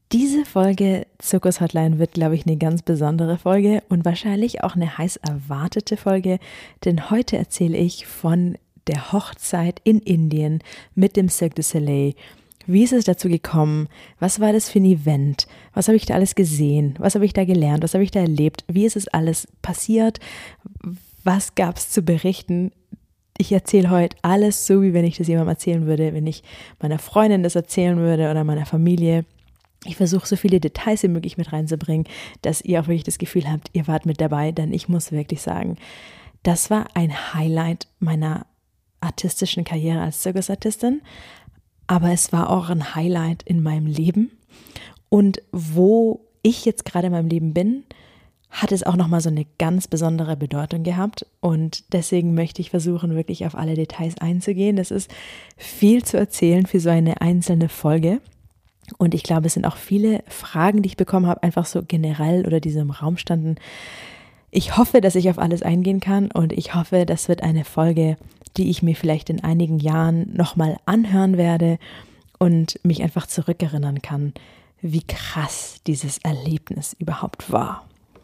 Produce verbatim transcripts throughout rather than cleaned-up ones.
Diese Folge Zirkus Hotline wird, glaube ich, eine ganz besondere Folge und wahrscheinlich auch eine heiß erwartete Folge, denn heute erzähle ich von der Hochzeit in Indien mit dem Cirque du Soleil. Wie ist es dazu gekommen? Was war das für ein Event? Was habe ich da alles gesehen? Was habe ich da gelernt? Was habe ich da erlebt? Wie ist es alles passiert? Was gab es zu berichten? Ich erzähle heute alles so, wie wenn ich das jemandem erzählen würde, wenn ich meiner Freundin das erzählen würde oder meiner Familie. Ich versuche so viele Details wie möglich mit reinzubringen, dass ihr auch wirklich das Gefühl habt, ihr wart mit dabei, denn ich muss wirklich sagen, das war ein Highlight meiner artistischen Karriere als Zirkusartistin, aber es war auch ein Highlight in meinem Leben und wo ich jetzt gerade in meinem Leben bin, hat es auch nochmal so eine ganz besondere Bedeutung gehabt und deswegen möchte ich versuchen, wirklich auf alle Details einzugehen. Das ist viel zu erzählen für so eine einzelne Folge. Und ich glaube, es sind auch viele Fragen, die ich bekommen habe, einfach so generell oder die so im Raum standen. Ich hoffe, dass ich auf alles eingehen kann und ich hoffe, das wird eine Folge, die ich mir vielleicht in einigen Jahren nochmal anhören werde und mich einfach zurückerinnern kann, wie krass dieses Erlebnis überhaupt war.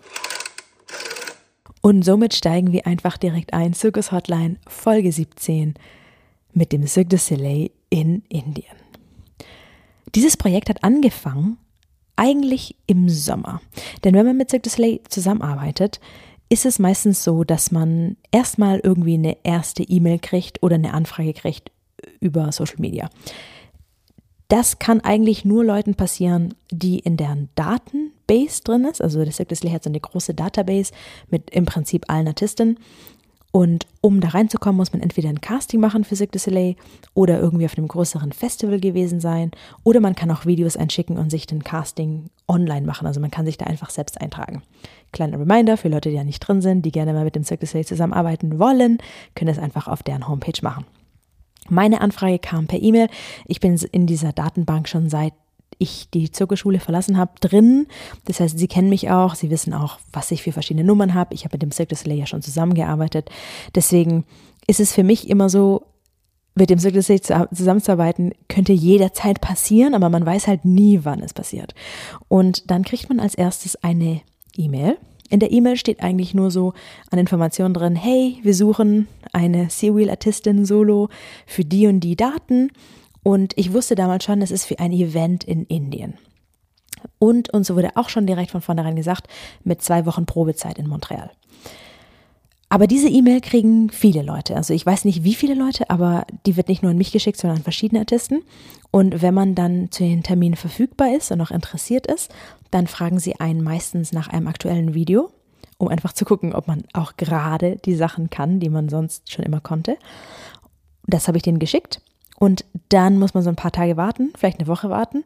Und somit steigen wir einfach direkt ein. Zirkus Hotline Folge siebzehn mit dem Cirque du Soleil in Indien. Dieses Projekt hat angefangen eigentlich im Sommer. Denn wenn man mit Cirque du Soleil zusammenarbeitet, ist es meistens so, dass man erstmal irgendwie eine erste E-Mail kriegt oder eine Anfrage kriegt über Social Media. Das kann eigentlich nur Leuten passieren, die in deren Datenbase drin ist. Also der Cirque du Soleil hat so eine große Database mit im Prinzip allen Artisten. Und um da reinzukommen, muss man entweder ein Casting machen für Cirque du Soleil oder irgendwie auf einem größeren Festival gewesen sein. Oder man kann auch Videos einschicken und sich den Casting online machen. Also man kann sich da einfach selbst eintragen. Kleiner Reminder für Leute, die ja nicht drin sind, die gerne mal mit dem Cirque du Soleil zusammenarbeiten wollen, können das einfach auf deren Homepage machen. Meine Anfrage kam per E-Mail. Ich bin in dieser Datenbank schon seit ich die Zirkusschule verlassen habe, drin. Das heißt, sie kennen mich auch, sie wissen auch, was ich für verschiedene Nummern habe. Ich habe mit dem Cirque du Soleil ja schon zusammengearbeitet. Deswegen ist es für mich immer so, mit dem Cirque du Soleil zusammenzuarbeiten, könnte jederzeit passieren, aber man weiß halt nie, wann es passiert. Und dann kriegt man als erstes eine E-Mail. In der E-Mail steht eigentlich nur so an Informationen drin, hey, wir suchen eine Serial-Artistin Solo für die und die Daten. Und ich wusste damals schon, es ist für ein Event in Indien. Und uns wurde auch schon direkt von vornherein gesagt, mit zwei Wochen Probezeit in Montreal. Aber diese E-Mail kriegen viele Leute. Also ich weiß nicht, wie viele Leute, aber die wird nicht nur an mich geschickt, sondern an verschiedene Artisten. Und wenn man dann zu den Terminen verfügbar ist und auch interessiert ist, dann fragen sie einen meistens nach einem aktuellen Video, um einfach zu gucken, ob man auch gerade die Sachen kann, die man sonst schon immer konnte. Das habe ich denen geschickt. Und dann muss man so ein paar Tage warten, vielleicht eine Woche warten.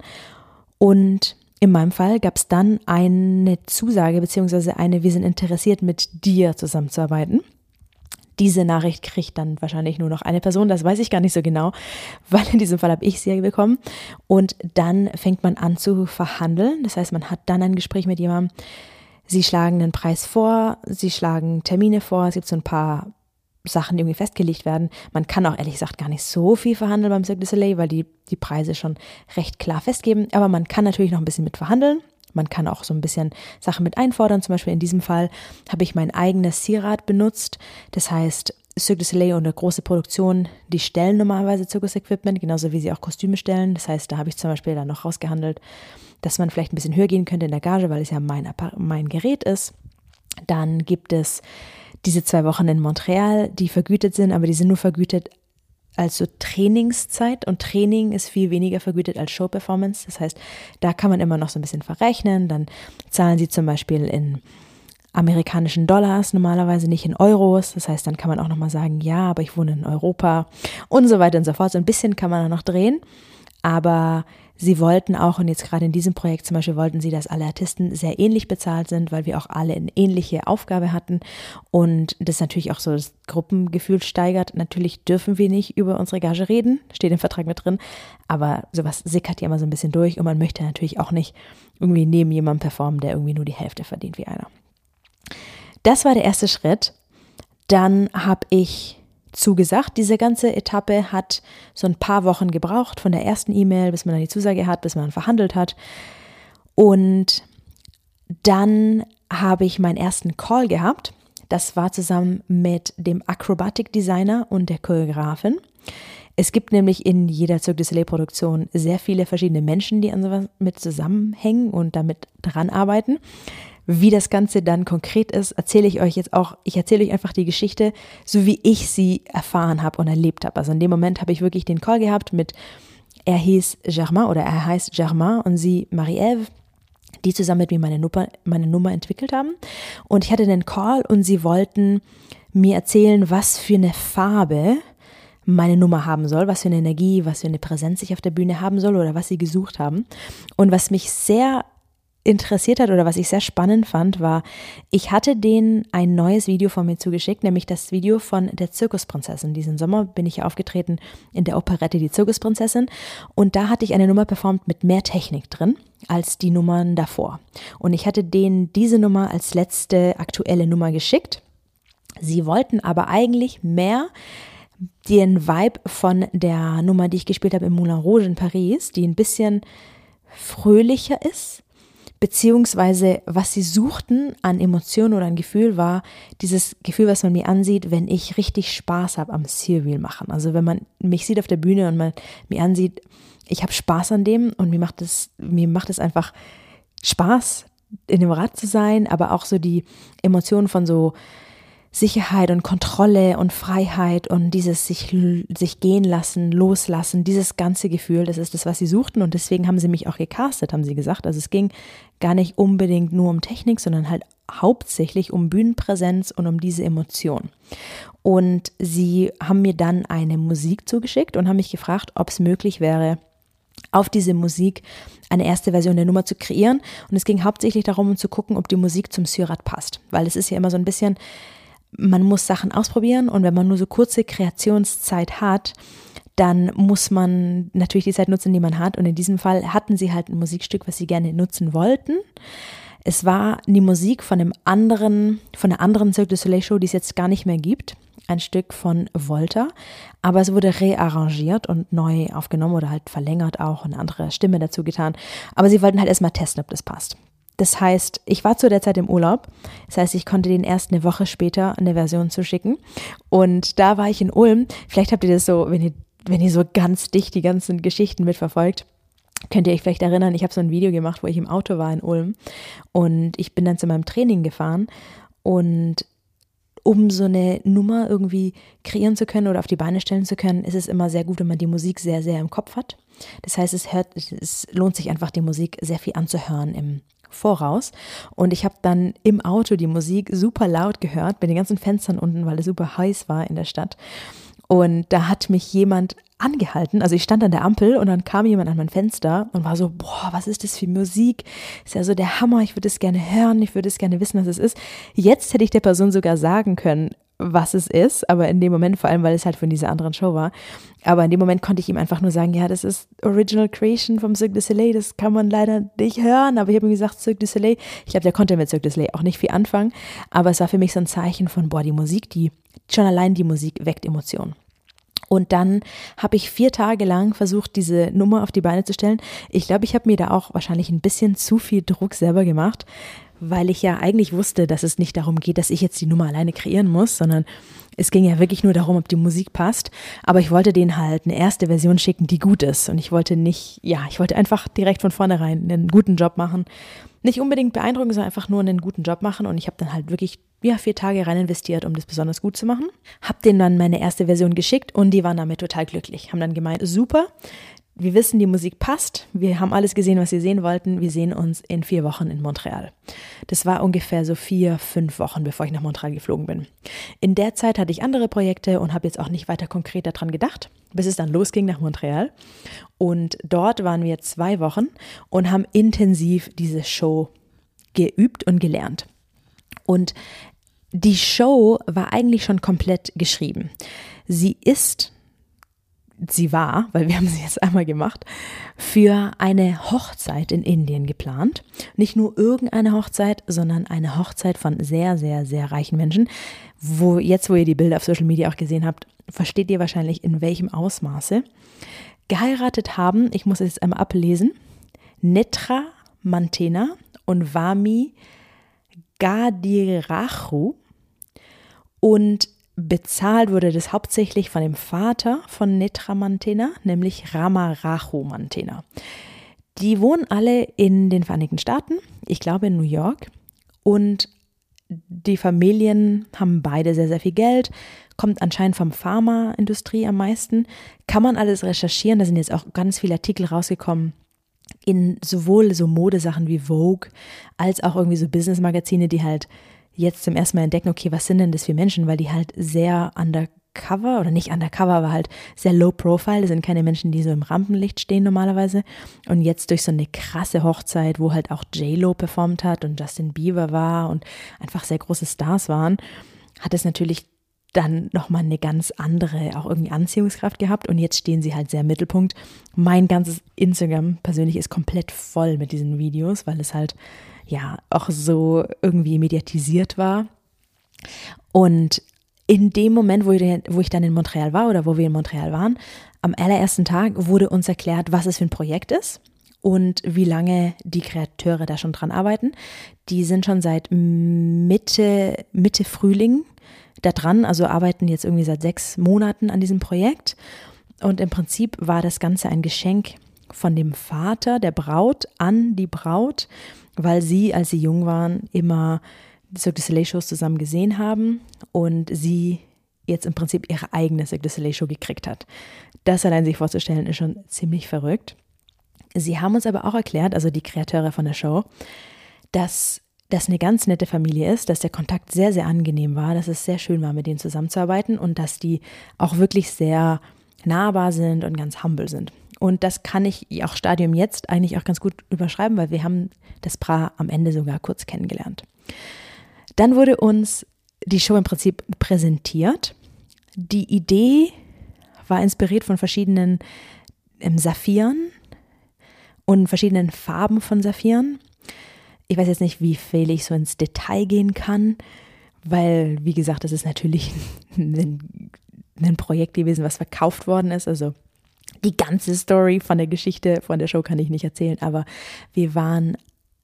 Und in meinem Fall gab es dann eine Zusage, beziehungsweise eine, wir sind interessiert, mit dir zusammenzuarbeiten. Diese Nachricht kriegt dann wahrscheinlich nur noch eine Person, das weiß ich gar nicht so genau, weil in diesem Fall habe ich sie ja bekommen. Und dann fängt man an zu verhandeln. Das heißt, man hat dann ein Gespräch mit jemandem. Sie schlagen einen Preis vor, sie schlagen Termine vor, es gibt so ein paar Sachen, die irgendwie festgelegt werden. Man kann auch ehrlich gesagt gar nicht so viel verhandeln beim Cirque du Soleil, weil die die Preise schon recht klar festgeben. Aber man kann natürlich noch ein bisschen mit verhandeln. Man kann auch so ein bisschen Sachen mit einfordern. Zum Beispiel in diesem Fall habe ich mein eigenes Zierrad benutzt. Das heißt, Cirque du Soleil und eine große Produktion, die stellen normalerweise Zirkus-Equipment, genauso wie sie auch Kostüme stellen. Das heißt, da habe ich zum Beispiel dann noch rausgehandelt, dass man vielleicht ein bisschen höher gehen könnte in der Gage, weil es ja mein, mein Gerät ist. Dann gibt es diese zwei Wochen in Montreal, die vergütet sind, aber die sind nur vergütet als so Trainingszeit und Training ist viel weniger vergütet als Show-Performance. Das heißt, da kann man immer noch so ein bisschen verrechnen. Dann zahlen sie zum Beispiel in amerikanischen Dollars, normalerweise nicht in Euros. Das heißt, dann kann man auch nochmal sagen, ja, aber ich wohne in Europa und so weiter und so fort. So ein bisschen kann man da noch drehen, aber sie wollten auch, und jetzt gerade in diesem Projekt zum Beispiel, wollten sie, dass alle Artisten sehr ähnlich bezahlt sind, weil wir auch alle eine ähnliche Aufgabe hatten und das natürlich auch so das Gruppengefühl steigert. Natürlich dürfen wir nicht über unsere Gage reden, steht im Vertrag mit drin, aber sowas sickert ja immer so ein bisschen durch und man möchte natürlich auch nicht irgendwie neben jemandem performen, der irgendwie nur die Hälfte verdient wie einer. Das war der erste Schritt. Dann habe ich zugesagt. Diese ganze Etappe hat so ein paar Wochen gebraucht, von der ersten E-Mail, bis man dann die Zusage hat, bis man dann verhandelt hat. Und dann habe ich meinen ersten Call gehabt. Das war zusammen mit dem Acrobatic Designer und der Choreografin. Es gibt nämlich in jeder Cirque du Soleil Produktion sehr viele verschiedene Menschen, die an sowas mit zusammenhängen und damit dran arbeiten. Wie das Ganze dann konkret ist, erzähle ich euch jetzt auch. Ich erzähle euch einfach die Geschichte, so wie ich sie erfahren habe und erlebt habe. Also in dem Moment habe ich wirklich den Call gehabt mit, er hieß Germain oder er heißt Germain und sie Marie-Ève, die zusammen mit mir meine Nummer, meine Nummer entwickelt haben. Und ich hatte den Call und sie wollten mir erzählen, was für eine Farbe meine Nummer haben soll, was für eine Energie, was für eine Präsenz ich auf der Bühne haben soll oder was sie gesucht haben. Und was mich sehr interessiert hat oder was ich sehr spannend fand, war, ich hatte denen ein neues Video von mir zugeschickt, nämlich das Video von der Zirkusprinzessin. Diesen Sommer bin ich ja aufgetreten in der Operette Die Zirkusprinzessin und da hatte ich eine Nummer performt mit mehr Technik drin als die Nummern davor. Und ich hatte denen diese Nummer als letzte aktuelle Nummer geschickt. Sie wollten aber eigentlich mehr den Vibe von der Nummer, die ich gespielt habe im Moulin Rouge in Paris, die ein bisschen fröhlicher ist, beziehungsweise was sie suchten an Emotionen oder an Gefühl war dieses Gefühl, was man mir ansieht, wenn ich richtig Spaß habe am Serial machen. Also wenn man mich sieht auf der Bühne und man mir ansieht, ich habe Spaß an dem und mir macht es, mir macht es einfach Spaß, in dem Rad zu sein, aber auch so die Emotionen von so Sicherheit und Kontrolle und Freiheit und dieses sich, sich gehen lassen, loslassen, dieses ganze Gefühl, das ist das, was sie suchten und deswegen haben sie mich auch gecastet, haben sie gesagt. Also es ging gar nicht unbedingt nur um Technik, sondern halt hauptsächlich um Bühnenpräsenz und um diese Emotion. Und sie haben mir dann eine Musik zugeschickt und haben mich gefragt, ob es möglich wäre, auf diese Musik eine erste Version der Nummer zu kreieren. Und es ging hauptsächlich darum, um zu gucken, ob die Musik zum Seurat passt, weil es ist ja immer so ein bisschen, man muss Sachen ausprobieren und wenn man nur so kurze Kreationszeit hat, dann muss man natürlich die Zeit nutzen, die man hat. Und in diesem Fall hatten sie halt ein Musikstück, was sie gerne nutzen wollten. Es war die Musik von einem anderen, von einer anderen Cirque du Soleil Show, die es jetzt gar nicht mehr gibt. Ein Stück von Volta, aber es wurde rearrangiert und neu aufgenommen oder halt verlängert auch, eine andere Stimme dazu getan. Aber sie wollten halt erstmal testen, ob das passt. Das heißt, ich war zu der Zeit im Urlaub. Das heißt, ich konnte denen erst eine Woche später eine Version zuschicken. Und da war ich in Ulm. Vielleicht habt ihr das so, wenn ihr, wenn ihr so ganz dicht die ganzen Geschichten mitverfolgt, könnt ihr euch vielleicht erinnern, ich habe so ein Video gemacht, wo ich im Auto war in Ulm. Und ich bin dann zu meinem Training gefahren. Und um so eine Nummer irgendwie kreieren zu können oder auf die Beine stellen zu können, ist es immer sehr gut, wenn man die Musik sehr, sehr im Kopf hat. Das heißt, es, hört, es lohnt sich einfach, die Musik sehr viel anzuhören im Voraus. Und ich habe dann im Auto die Musik super laut gehört, bei den ganzen Fenstern unten, weil es super heiß war in der Stadt. Und da hat mich jemand angehalten, also ich stand an der Ampel und dann kam jemand an mein Fenster und war so, boah, was ist das für Musik? Ist ja so der Hammer, ich würde es gerne hören, ich würde es gerne wissen, was es ist. Jetzt hätte ich der Person sogar sagen können, was es ist, aber in dem Moment, vor allem, weil es halt von dieser anderen Show war, aber in dem Moment konnte ich ihm einfach nur sagen, ja, das ist Original Creation vom Cirque du Soleil, das kann man leider nicht hören, aber ich habe ihm gesagt, Cirque du Soleil, ich glaube, der konnte mit Cirque du Soleil auch nicht viel anfangen, aber es war für mich so ein Zeichen von, boah, die Musik, die, schon allein die Musik weckt Emotionen. Und dann habe ich vier Tage lang versucht, diese Nummer auf die Beine zu stellen. Ich glaube, ich habe mir da auch wahrscheinlich ein bisschen zu viel Druck selber gemacht, weil ich ja eigentlich wusste, dass es nicht darum geht, dass ich jetzt die Nummer alleine kreieren muss, sondern es ging ja wirklich nur darum, ob die Musik passt. Aber ich wollte denen halt eine erste Version schicken, die gut ist. Und ich wollte nicht, ja, ich wollte einfach direkt von vornherein einen guten Job machen. Nicht unbedingt beeindrucken, sondern einfach nur einen guten Job machen. Und ich habe dann halt wirklich ja, vier Tage rein investiert, um das besonders gut zu machen. Hab denen dann meine erste Version geschickt und die waren damit total glücklich. Haben dann gemeint, super, wir wissen, die Musik passt. Wir haben alles gesehen, was sie sehen wollten. Wir sehen uns in vier Wochen in Montreal. Das war ungefähr so vier, fünf Wochen, bevor ich nach Montreal geflogen bin. In der Zeit hatte ich andere Projekte und habe jetzt auch nicht weiter konkret daran gedacht, bis es dann losging nach Montreal. Und dort waren wir zwei Wochen und haben intensiv diese Show geübt und gelernt. Und die Show war eigentlich schon komplett geschrieben. Sie ist Sie war, weil wir haben sie jetzt einmal gemacht, für eine Hochzeit in Indien geplant. Nicht nur irgendeine Hochzeit, sondern eine Hochzeit von sehr, sehr, sehr reichen Menschen. Wo jetzt, wo ihr die Bilder auf Social Media auch gesehen habt, versteht ihr wahrscheinlich, in welchem Ausmaße. Geheiratet haben, ich muss es jetzt einmal ablesen, Netra Mantena und Vami Gadirachu. Und bezahlt wurde das hauptsächlich von dem Vater von Netra Mantena, nämlich Ramarachu Mantena. Die wohnen alle in den Vereinigten Staaten, ich glaube in New York. Und die Familien haben beide sehr, sehr viel Geld, kommt anscheinend vom Pharmaindustrie am meisten. Kann man alles recherchieren, da sind jetzt auch ganz viele Artikel rausgekommen in sowohl so Modesachen wie Vogue, als auch irgendwie so Business-Magazine, die halt jetzt zum ersten Mal entdecken, okay, was sind denn das für Menschen, weil die halt sehr undercover, oder nicht undercover, aber halt sehr low profile, das sind keine Menschen, die so im Rampenlicht stehen normalerweise, und jetzt durch so eine krasse Hochzeit, wo halt auch J-Lo performt hat und Justin Bieber war und einfach sehr große Stars waren, hat es natürlich dann nochmal eine ganz andere, auch irgendwie Anziehungskraft gehabt, und jetzt stehen sie halt sehr im Mittelpunkt. Mein ganzes Instagram persönlich ist komplett voll mit diesen Videos, weil es halt ja auch so irgendwie mediatisiert war. Und in dem Moment, wo ich, wo ich dann in Montreal war oder wo wir in Montreal waren, am allerersten Tag wurde uns erklärt, was es für ein Projekt ist und wie lange die Kreateure da schon dran arbeiten. Die sind schon seit Mitte, Mitte Frühling da dran, also arbeiten jetzt irgendwie seit sechs Monaten an diesem Projekt. Und im Prinzip war das Ganze ein Geschenk von dem Vater der Braut an die Braut, weil sie, als sie jung waren, immer Cirque du Soleil-Shows zusammen gesehen haben und sie jetzt im Prinzip ihre eigene Cirque du Soleil-Show gekriegt hat. Das allein sich vorzustellen, ist schon ziemlich verrückt. Sie haben uns aber auch erklärt, also die Kreateure von der Show, dass das eine ganz nette Familie ist, dass der Kontakt sehr, sehr angenehm war, dass es sehr schön war, mit denen zusammenzuarbeiten und dass die auch wirklich sehr nahbar sind und ganz humble sind. Und das kann ich auch Stadium jetzt eigentlich auch ganz gut überschreiben, weil wir haben das Paar am Ende sogar kurz kennengelernt. Dann wurde uns die Show im Prinzip präsentiert. Die Idee war inspiriert von verschiedenen ähm, Saphiren und verschiedenen Farben von Saphiren. Ich weiß jetzt nicht, wie viel ich so ins Detail gehen kann, weil, wie gesagt, das ist natürlich ein, ein Projekt gewesen, was verkauft worden ist. Also die ganze Story von der Geschichte von der Show kann ich nicht erzählen, aber wir waren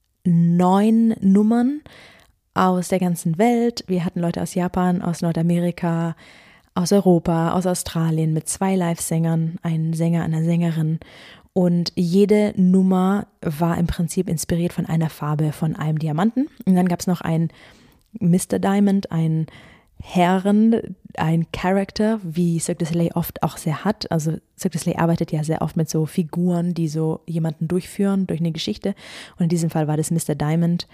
neun Nummern aus der ganzen Welt. Wir hatten Leute aus Japan, aus Nordamerika, aus Europa, aus Australien mit zwei Live-Sängern, einen Sänger, einer Sängerin. Und jede Nummer war im Prinzip inspiriert von einer Farbe, von einem Diamanten. Und dann gab es noch einen Mister Diamond, einen Herren, ein Charakter, wie Cirque du Soleil oft auch sehr hat. Also Cirque du Soleil arbeitet ja sehr oft mit so Figuren, die so jemanden durchführen, durch eine Geschichte. Und in diesem Fall war das Mister Diamond,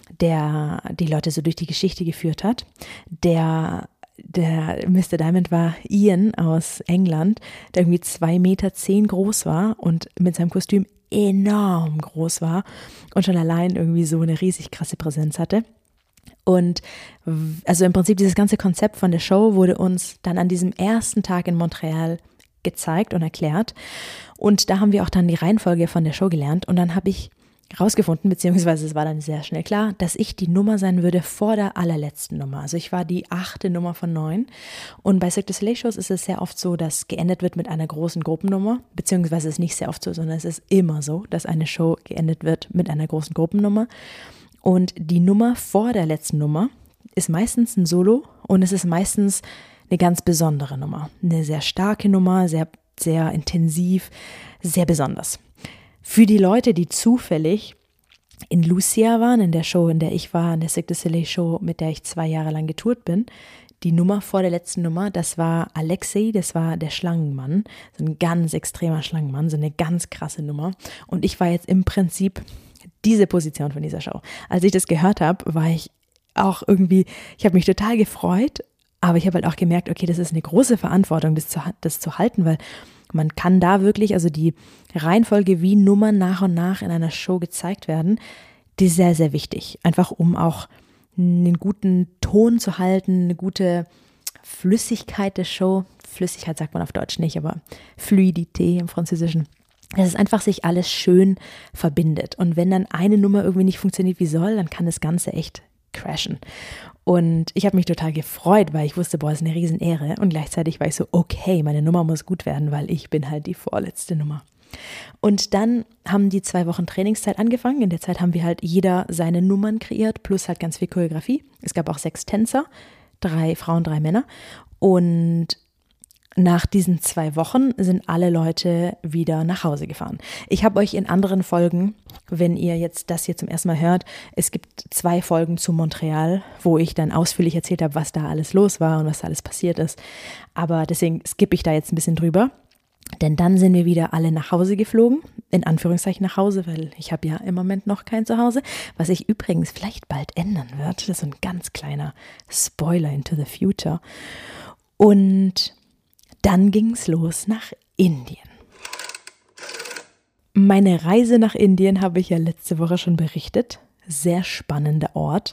der die Leute so durch die Geschichte geführt hat. Der Der Mister Diamond war Ian aus England, der irgendwie zwei Meter zehn groß war und mit seinem Kostüm enorm groß war und schon allein irgendwie so eine riesig krasse Präsenz hatte. Und also im Prinzip dieses ganze Konzept von der Show wurde uns dann an diesem ersten Tag in Montreal gezeigt und erklärt. Und da haben wir auch dann die Reihenfolge von der Show gelernt. Und dann habe ich rausgefunden, beziehungsweise es war dann sehr schnell klar, dass ich die Nummer sein würde vor der allerletzten Nummer. Also ich war die achte Nummer von neun. Und bei Cirque du Soleil Shows ist es sehr oft so, dass geendet wird mit einer großen Gruppennummer, beziehungsweise es ist nicht sehr oft so, sondern es ist immer so, dass eine Show geendet wird mit einer großen Gruppennummer. Und die Nummer vor der letzten Nummer ist meistens ein Solo und es ist meistens eine ganz besondere Nummer. Eine sehr starke Nummer, sehr, sehr intensiv, sehr besonders. Für die Leute, die zufällig in Lucia waren, in der Show, in der ich war, in der Cirque du Soleil Show, mit der ich zwei Jahre lang getourt bin, die Nummer vor der letzten Nummer, das war Alexei, das war der Schlangenmann, so ein ganz extremer Schlangenmann, so eine ganz krasse Nummer. Und ich war jetzt im Prinzip diese Position von dieser Show. Als ich das gehört habe, war ich auch irgendwie, ich habe mich total gefreut, aber ich habe halt auch gemerkt, okay, das ist eine große Verantwortung, das zu, das zu halten, weil man kann da wirklich, also die Reihenfolge, wie Nummern nach und nach in einer Show gezeigt werden, die ist sehr, sehr wichtig. Einfach um auch einen guten Ton zu halten, eine gute Flüssigkeit der Show. Flüssigkeit sagt man auf Deutsch nicht, aber Fluidité im Französischen. Dass es einfach sich alles schön verbindet. Und wenn dann eine Nummer irgendwie nicht funktioniert wie soll, dann kann das Ganze echt crashen. Und ich habe mich total gefreut, weil ich wusste, boah, das ist eine Riesenehre. Und gleichzeitig war ich so, okay, meine Nummer muss gut werden, weil ich bin halt die vorletzte Nummer. Und dann haben die zwei Wochen Trainingszeit angefangen. In der Zeit haben wir halt jeder seine Nummern kreiert, plus halt ganz viel Choreografie. Es gab auch sechs Tänzer, drei Frauen, drei Männer. Und nach diesen zwei Wochen sind alle Leute wieder nach Hause gefahren. Ich habe euch in anderen Folgen, wenn ihr jetzt das hier zum ersten Mal hört, es gibt zwei Folgen zu Montreal, wo ich dann ausführlich erzählt habe, was da alles los war und was da alles passiert ist. Aber deswegen skippe ich da jetzt ein bisschen drüber. Denn dann sind wir wieder alle nach Hause geflogen, in Anführungszeichen nach Hause, weil ich habe ja im Moment noch kein Zuhause, was sich übrigens vielleicht bald ändern wird. Das ist ein ganz kleiner Spoiler into the future. Und dann ging es los nach Indien. Meine Reise nach Indien habe ich ja letzte Woche schon berichtet. Sehr spannender Ort.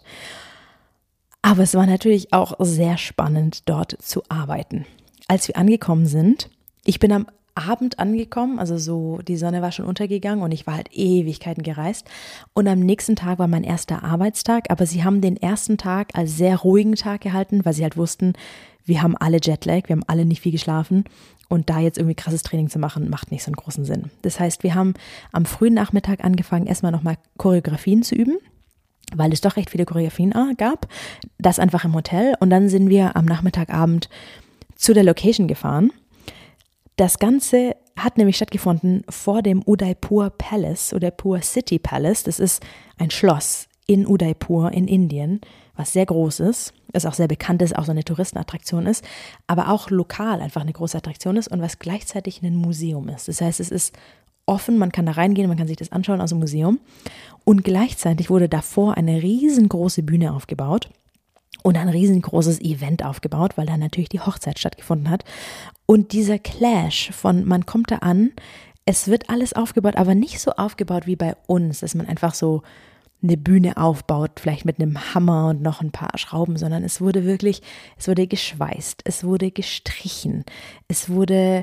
Aber es war natürlich auch sehr spannend, dort zu arbeiten. Als wir angekommen sind, ich bin am Abend angekommen, also so die Sonne war schon untergegangen und ich war halt Ewigkeiten gereist. Und am nächsten Tag war mein erster Arbeitstag, aber sie haben den ersten Tag als sehr ruhigen Tag gehalten, weil sie halt wussten, wir haben alle Jetlag, wir haben alle nicht viel geschlafen und da jetzt irgendwie krasses Training zu machen, macht nicht so einen großen Sinn. Das heißt, wir haben am frühen Nachmittag angefangen, erstmal nochmal Choreografien zu üben, weil es doch recht viele Choreografien gab. Das einfach im Hotel und dann sind wir am Nachmittagabend zu der Location gefahren. Das Ganze hat nämlich stattgefunden vor dem Udaipur Palace, Udaipur City Palace. Das ist ein Schloss in Udaipur in Indien, was sehr groß ist, ist auch sehr bekannt ist, auch so eine Touristenattraktion ist, aber auch lokal einfach eine große Attraktion ist und was gleichzeitig ein Museum ist. Das heißt, es ist offen, man kann da reingehen, man kann sich das anschauen aus dem Museum und gleichzeitig wurde davor eine riesengroße Bühne aufgebaut und ein riesengroßes Event aufgebaut, weil da natürlich die Hochzeit stattgefunden hat. Und dieser Clash von, man kommt da an, es wird alles aufgebaut, aber nicht so aufgebaut wie bei uns, dass man einfach so eine Bühne aufbaut, vielleicht mit einem Hammer und noch ein paar Schrauben, sondern es wurde wirklich, es wurde geschweißt, es wurde gestrichen, es wurde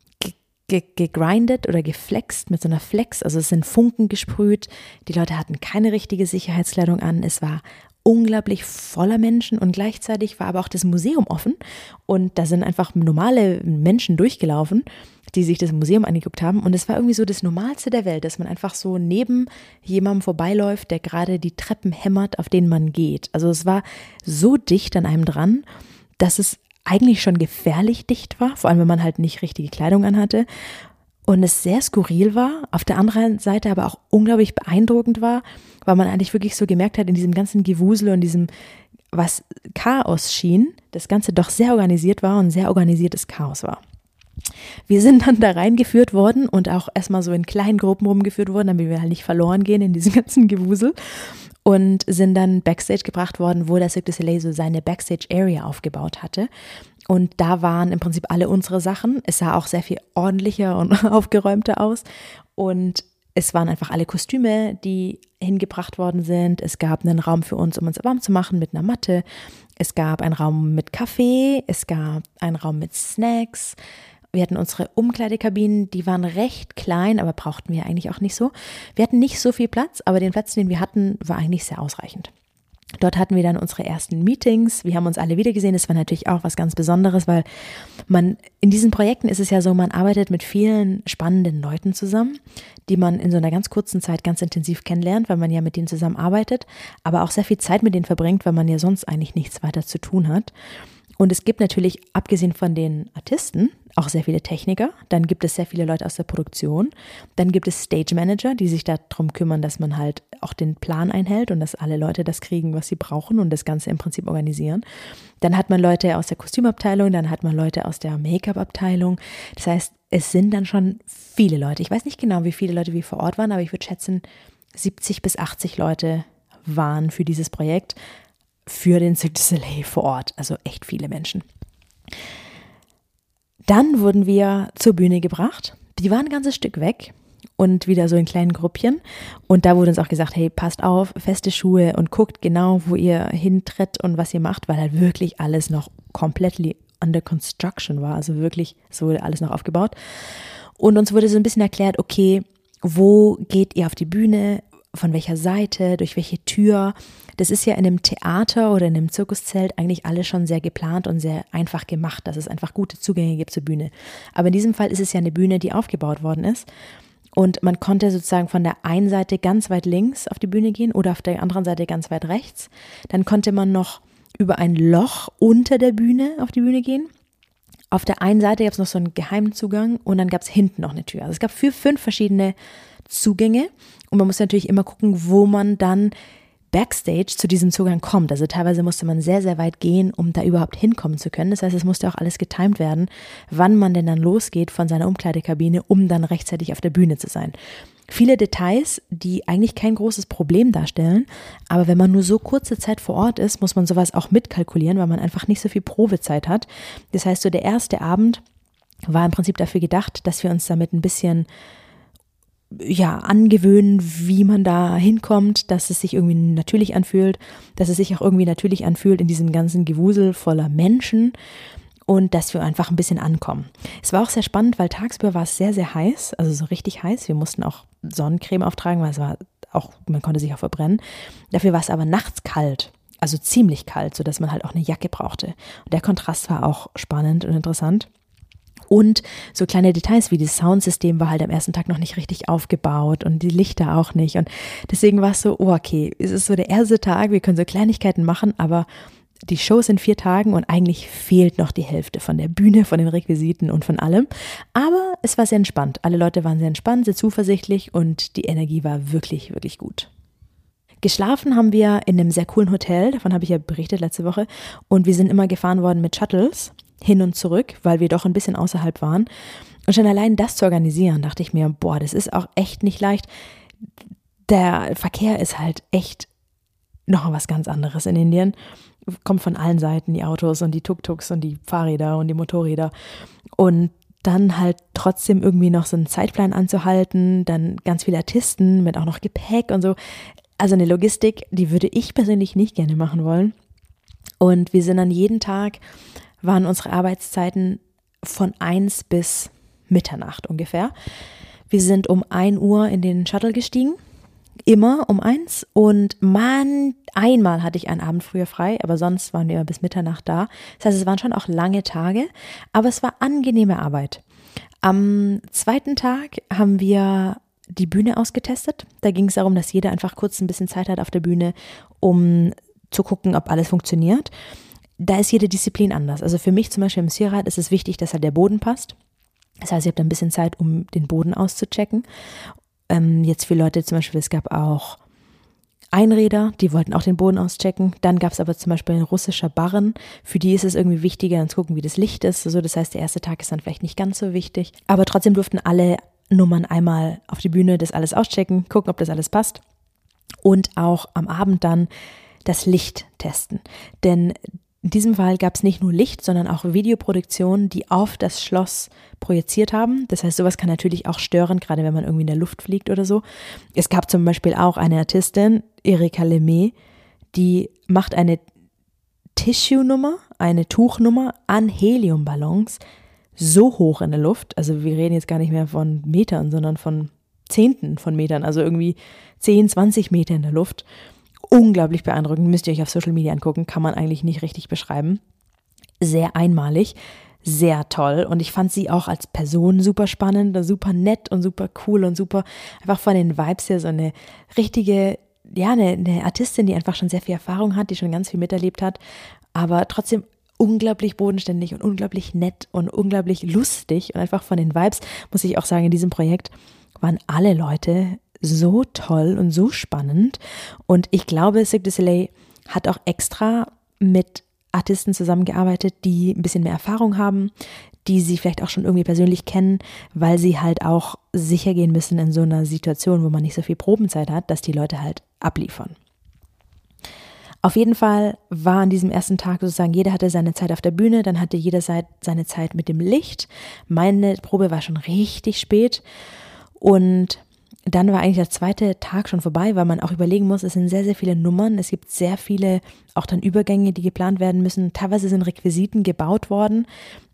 ge- gegrindet oder geflext mit so einer Flex, also es sind Funken gesprüht, die Leute hatten keine richtige Sicherheitskleidung an, es war unglaublich voller Menschen und gleichzeitig war aber auch das Museum offen und da sind einfach normale Menschen durchgelaufen, die sich das Museum angeguckt haben und es war irgendwie so das Normalste der Welt, dass man einfach so neben jemandem vorbeiläuft, der gerade die Treppen hämmert, auf denen man geht. Also es war so dicht an einem dran, dass es eigentlich schon gefährlich dicht war, vor allem wenn man halt nicht richtige Kleidung anhatte und es sehr skurril war, auf der anderen Seite aber auch unglaublich beeindruckend war, weil man eigentlich wirklich so gemerkt hat, in diesem ganzen Gewusel und diesem, was Chaos schien, das Ganze doch sehr organisiert war und sehr organisiertes Chaos war. Wir sind dann da reingeführt worden und auch erstmal so in kleinen Gruppen rumgeführt worden, damit wir halt nicht verloren gehen in diesem ganzen Gewusel und sind dann Backstage gebracht worden, wo der Cirque du Soleil so seine Backstage-Area aufgebaut hatte. Und da waren im Prinzip alle unsere Sachen. Es sah auch sehr viel ordentlicher und aufgeräumter aus. Und es waren einfach alle Kostüme, die hingebracht worden sind. Es gab einen Raum für uns, um uns warm zu machen mit einer Matte. Es gab einen Raum mit Kaffee. Es gab einen Raum mit Snacks. Wir hatten unsere Umkleidekabinen, die waren recht klein, aber brauchten wir eigentlich auch nicht so. Wir hatten nicht so viel Platz, aber den Platz, den wir hatten, war eigentlich sehr ausreichend. Dort hatten wir dann unsere ersten Meetings. Wir haben uns alle wiedergesehen. Das war natürlich auch was ganz Besonderes, weil man in diesen Projekten ist es ja so, man arbeitet mit vielen spannenden Leuten zusammen, die man in so einer ganz kurzen Zeit ganz intensiv kennenlernt, weil man ja mit denen zusammen arbeitet, aber auch sehr viel Zeit mit denen verbringt, weil man ja sonst eigentlich nichts weiter zu tun hat. Und es gibt natürlich, abgesehen von den Artisten, auch sehr viele Techniker. Dann gibt es sehr viele Leute aus der Produktion. Dann gibt es Stage Manager, die sich darum kümmern, dass man halt auch den Plan einhält und dass alle Leute das kriegen, was sie brauchen und das Ganze im Prinzip organisieren. Dann hat man Leute aus der Kostümabteilung, dann hat man Leute aus der Make-up-Abteilung. Das heißt, es sind dann schon viele Leute. Ich weiß nicht genau, wie viele Leute wir vor Ort waren, aber ich würde schätzen, siebzig bis achtzig Leute waren für dieses Projekt, für den Cirque du Soleil vor Ort. Also echt viele Menschen. Dann wurden wir zur Bühne gebracht. Die waren ein ganzes Stück weg und wieder so in kleinen Gruppchen. Und da wurde uns auch gesagt, hey, passt auf, feste Schuhe und guckt genau, wo ihr hintritt und was ihr macht, weil halt wirklich alles noch komplett under construction war. Also wirklich, es wurde alles noch aufgebaut. Und uns wurde so ein bisschen erklärt, okay, wo geht ihr auf die Bühne? von welcher Seite, durch welche Tür. Das ist ja in einem Theater oder in einem Zirkuszelt eigentlich alles schon sehr geplant und sehr einfach gemacht, dass es einfach gute Zugänge gibt zur Bühne. Aber in diesem Fall ist es ja eine Bühne, die aufgebaut worden ist. Und man konnte sozusagen von der einen Seite ganz weit links auf die Bühne gehen oder auf der anderen Seite ganz weit rechts. Dann konnte man noch über ein Loch unter der Bühne auf die Bühne gehen. Auf der einen Seite gab es noch so einen geheimen Zugang und dann gab es hinten noch eine Tür. Also es gab vier, fünf verschiedene Zugänge und man muss natürlich immer gucken, wo man dann Backstage zu diesem Zugang kommt. Also teilweise musste man sehr, sehr weit gehen, um da überhaupt hinkommen zu können. Das heißt, es musste auch alles getimed werden, wann man denn dann losgeht von seiner Umkleidekabine, um dann rechtzeitig auf der Bühne zu sein. Viele Details, die eigentlich kein großes Problem darstellen, aber wenn man nur so kurze Zeit vor Ort ist, muss man sowas auch mitkalkulieren, weil man einfach nicht so viel Probezeit hat. Das heißt, so der erste Abend war im Prinzip dafür gedacht, dass wir uns damit ein bisschen ja, angewöhnen, wie man da hinkommt, dass es sich irgendwie natürlich anfühlt, dass es sich auch irgendwie natürlich anfühlt in diesem ganzen Gewusel voller Menschen und dass wir einfach ein bisschen ankommen. Es war auch sehr spannend, weil tagsüber war es sehr, sehr heiß, also so richtig heiß. Wir mussten auch Sonnencreme auftragen, weil es war auch, man konnte sich auch verbrennen. Dafür war es aber nachts kalt, also ziemlich kalt, sodass man halt auch eine Jacke brauchte. Und der Kontrast war auch spannend und interessant. Und so kleine Details wie das Soundsystem war halt am ersten Tag noch nicht richtig aufgebaut und die Lichter auch nicht. Und deswegen war es so, oh okay, es ist so der erste Tag, wir können so Kleinigkeiten machen, aber die Show ist in vier Tagen und eigentlich fehlt noch die Hälfte von der Bühne, von den Requisiten und von allem. Aber es war sehr entspannt. Alle Leute waren sehr entspannt, sehr zuversichtlich und die Energie war wirklich, wirklich gut. Geschlafen haben wir in einem sehr coolen Hotel, davon habe ich ja berichtet letzte Woche. Und wir sind immer gefahren worden mit Shuttles hin und zurück, weil wir doch ein bisschen außerhalb waren. Und schon allein das zu organisieren, dachte ich mir, boah, das ist auch echt nicht leicht. Der Verkehr ist halt echt noch was ganz anderes in Indien. Kommt von allen Seiten, die Autos und die Tuk-Tuks und die Fahrräder und die Motorräder. Und dann halt trotzdem irgendwie noch so einen Zeitplan anzuhalten, dann ganz viele Artisten mit auch noch Gepäck und so. Also eine Logistik, die würde ich persönlich nicht gerne machen wollen. Und wir sind dann jeden Tag, waren unsere Arbeitszeiten von eins bis Mitternacht ungefähr. Wir sind um ein Uhr in den Shuttle gestiegen, immer um eins. Und man, einmal hatte ich einen Abend früher frei, aber sonst waren wir immer bis Mitternacht da. Das heißt, es waren schon auch lange Tage, aber es war angenehme Arbeit. Am zweiten Tag haben wir die Bühne ausgetestet. Da ging es darum, dass jeder einfach kurz ein bisschen Zeit hat auf der Bühne, um zu gucken, ob alles funktioniert. Da ist jede Disziplin anders. Also für mich zum Beispiel im Sirat ist es wichtig, dass halt der Boden passt. Das heißt, ihr habt ein bisschen Zeit, um den Boden auszuchecken. Ähm, jetzt für Leute zum Beispiel, es gab auch Einräder, die wollten auch den Boden auschecken. Dann gab es aber zum Beispiel ein russischer Barren. Für die ist es irgendwie wichtiger, dann zu gucken, wie das Licht ist. Also das heißt, der erste Tag ist dann vielleicht nicht ganz so wichtig. Aber trotzdem durften alle Nummern einmal auf die Bühne, das alles auschecken, gucken, ob das alles passt. Und auch am Abend dann das Licht testen. Denn in diesem Fall gab es nicht nur Licht, sondern auch Videoproduktionen, die auf das Schloss projiziert haben. Das heißt, sowas kann natürlich auch stören, gerade wenn man irgendwie in der Luft fliegt oder so. Es gab zum Beispiel auch eine Artistin, Erika Lemay, die macht eine Tissue-Nummer, eine Tuchnummer an Heliumballons so hoch in der Luft. Also wir reden jetzt gar nicht mehr von Metern, sondern von Zehnten von Metern, also irgendwie zehn, zwanzig Meter in der Luft. Unglaublich beeindruckend, müsst ihr euch auf Social Media angucken, kann man eigentlich nicht richtig beschreiben. Sehr einmalig, sehr toll und ich fand sie auch als Person super spannend, super nett und super cool und super, einfach von den Vibes her so eine richtige, ja, eine, eine Artistin, die einfach schon sehr viel Erfahrung hat, die schon ganz viel miterlebt hat, aber trotzdem unglaublich bodenständig und unglaublich nett und unglaublich lustig und einfach von den Vibes, muss ich auch sagen, in diesem Projekt waren alle Leute so toll und so spannend und ich glaube, Cirque du Soleil hat auch extra mit Artisten zusammengearbeitet, die ein bisschen mehr Erfahrung haben, die sie vielleicht auch schon irgendwie persönlich kennen, weil sie halt auch sicher gehen müssen in so einer Situation, wo man nicht so viel Probenzeit hat, dass die Leute halt abliefern. Auf jeden Fall war an diesem ersten Tag sozusagen, jeder hatte seine Zeit auf der Bühne, dann hatte jeder seine Zeit mit dem Licht. Meine Probe war schon richtig spät und dann war eigentlich der zweite Tag schon vorbei, weil man auch überlegen muss, es sind sehr, sehr viele Nummern, es gibt sehr viele auch dann Übergänge, die geplant werden müssen. Teilweise sind Requisiten gebaut worden,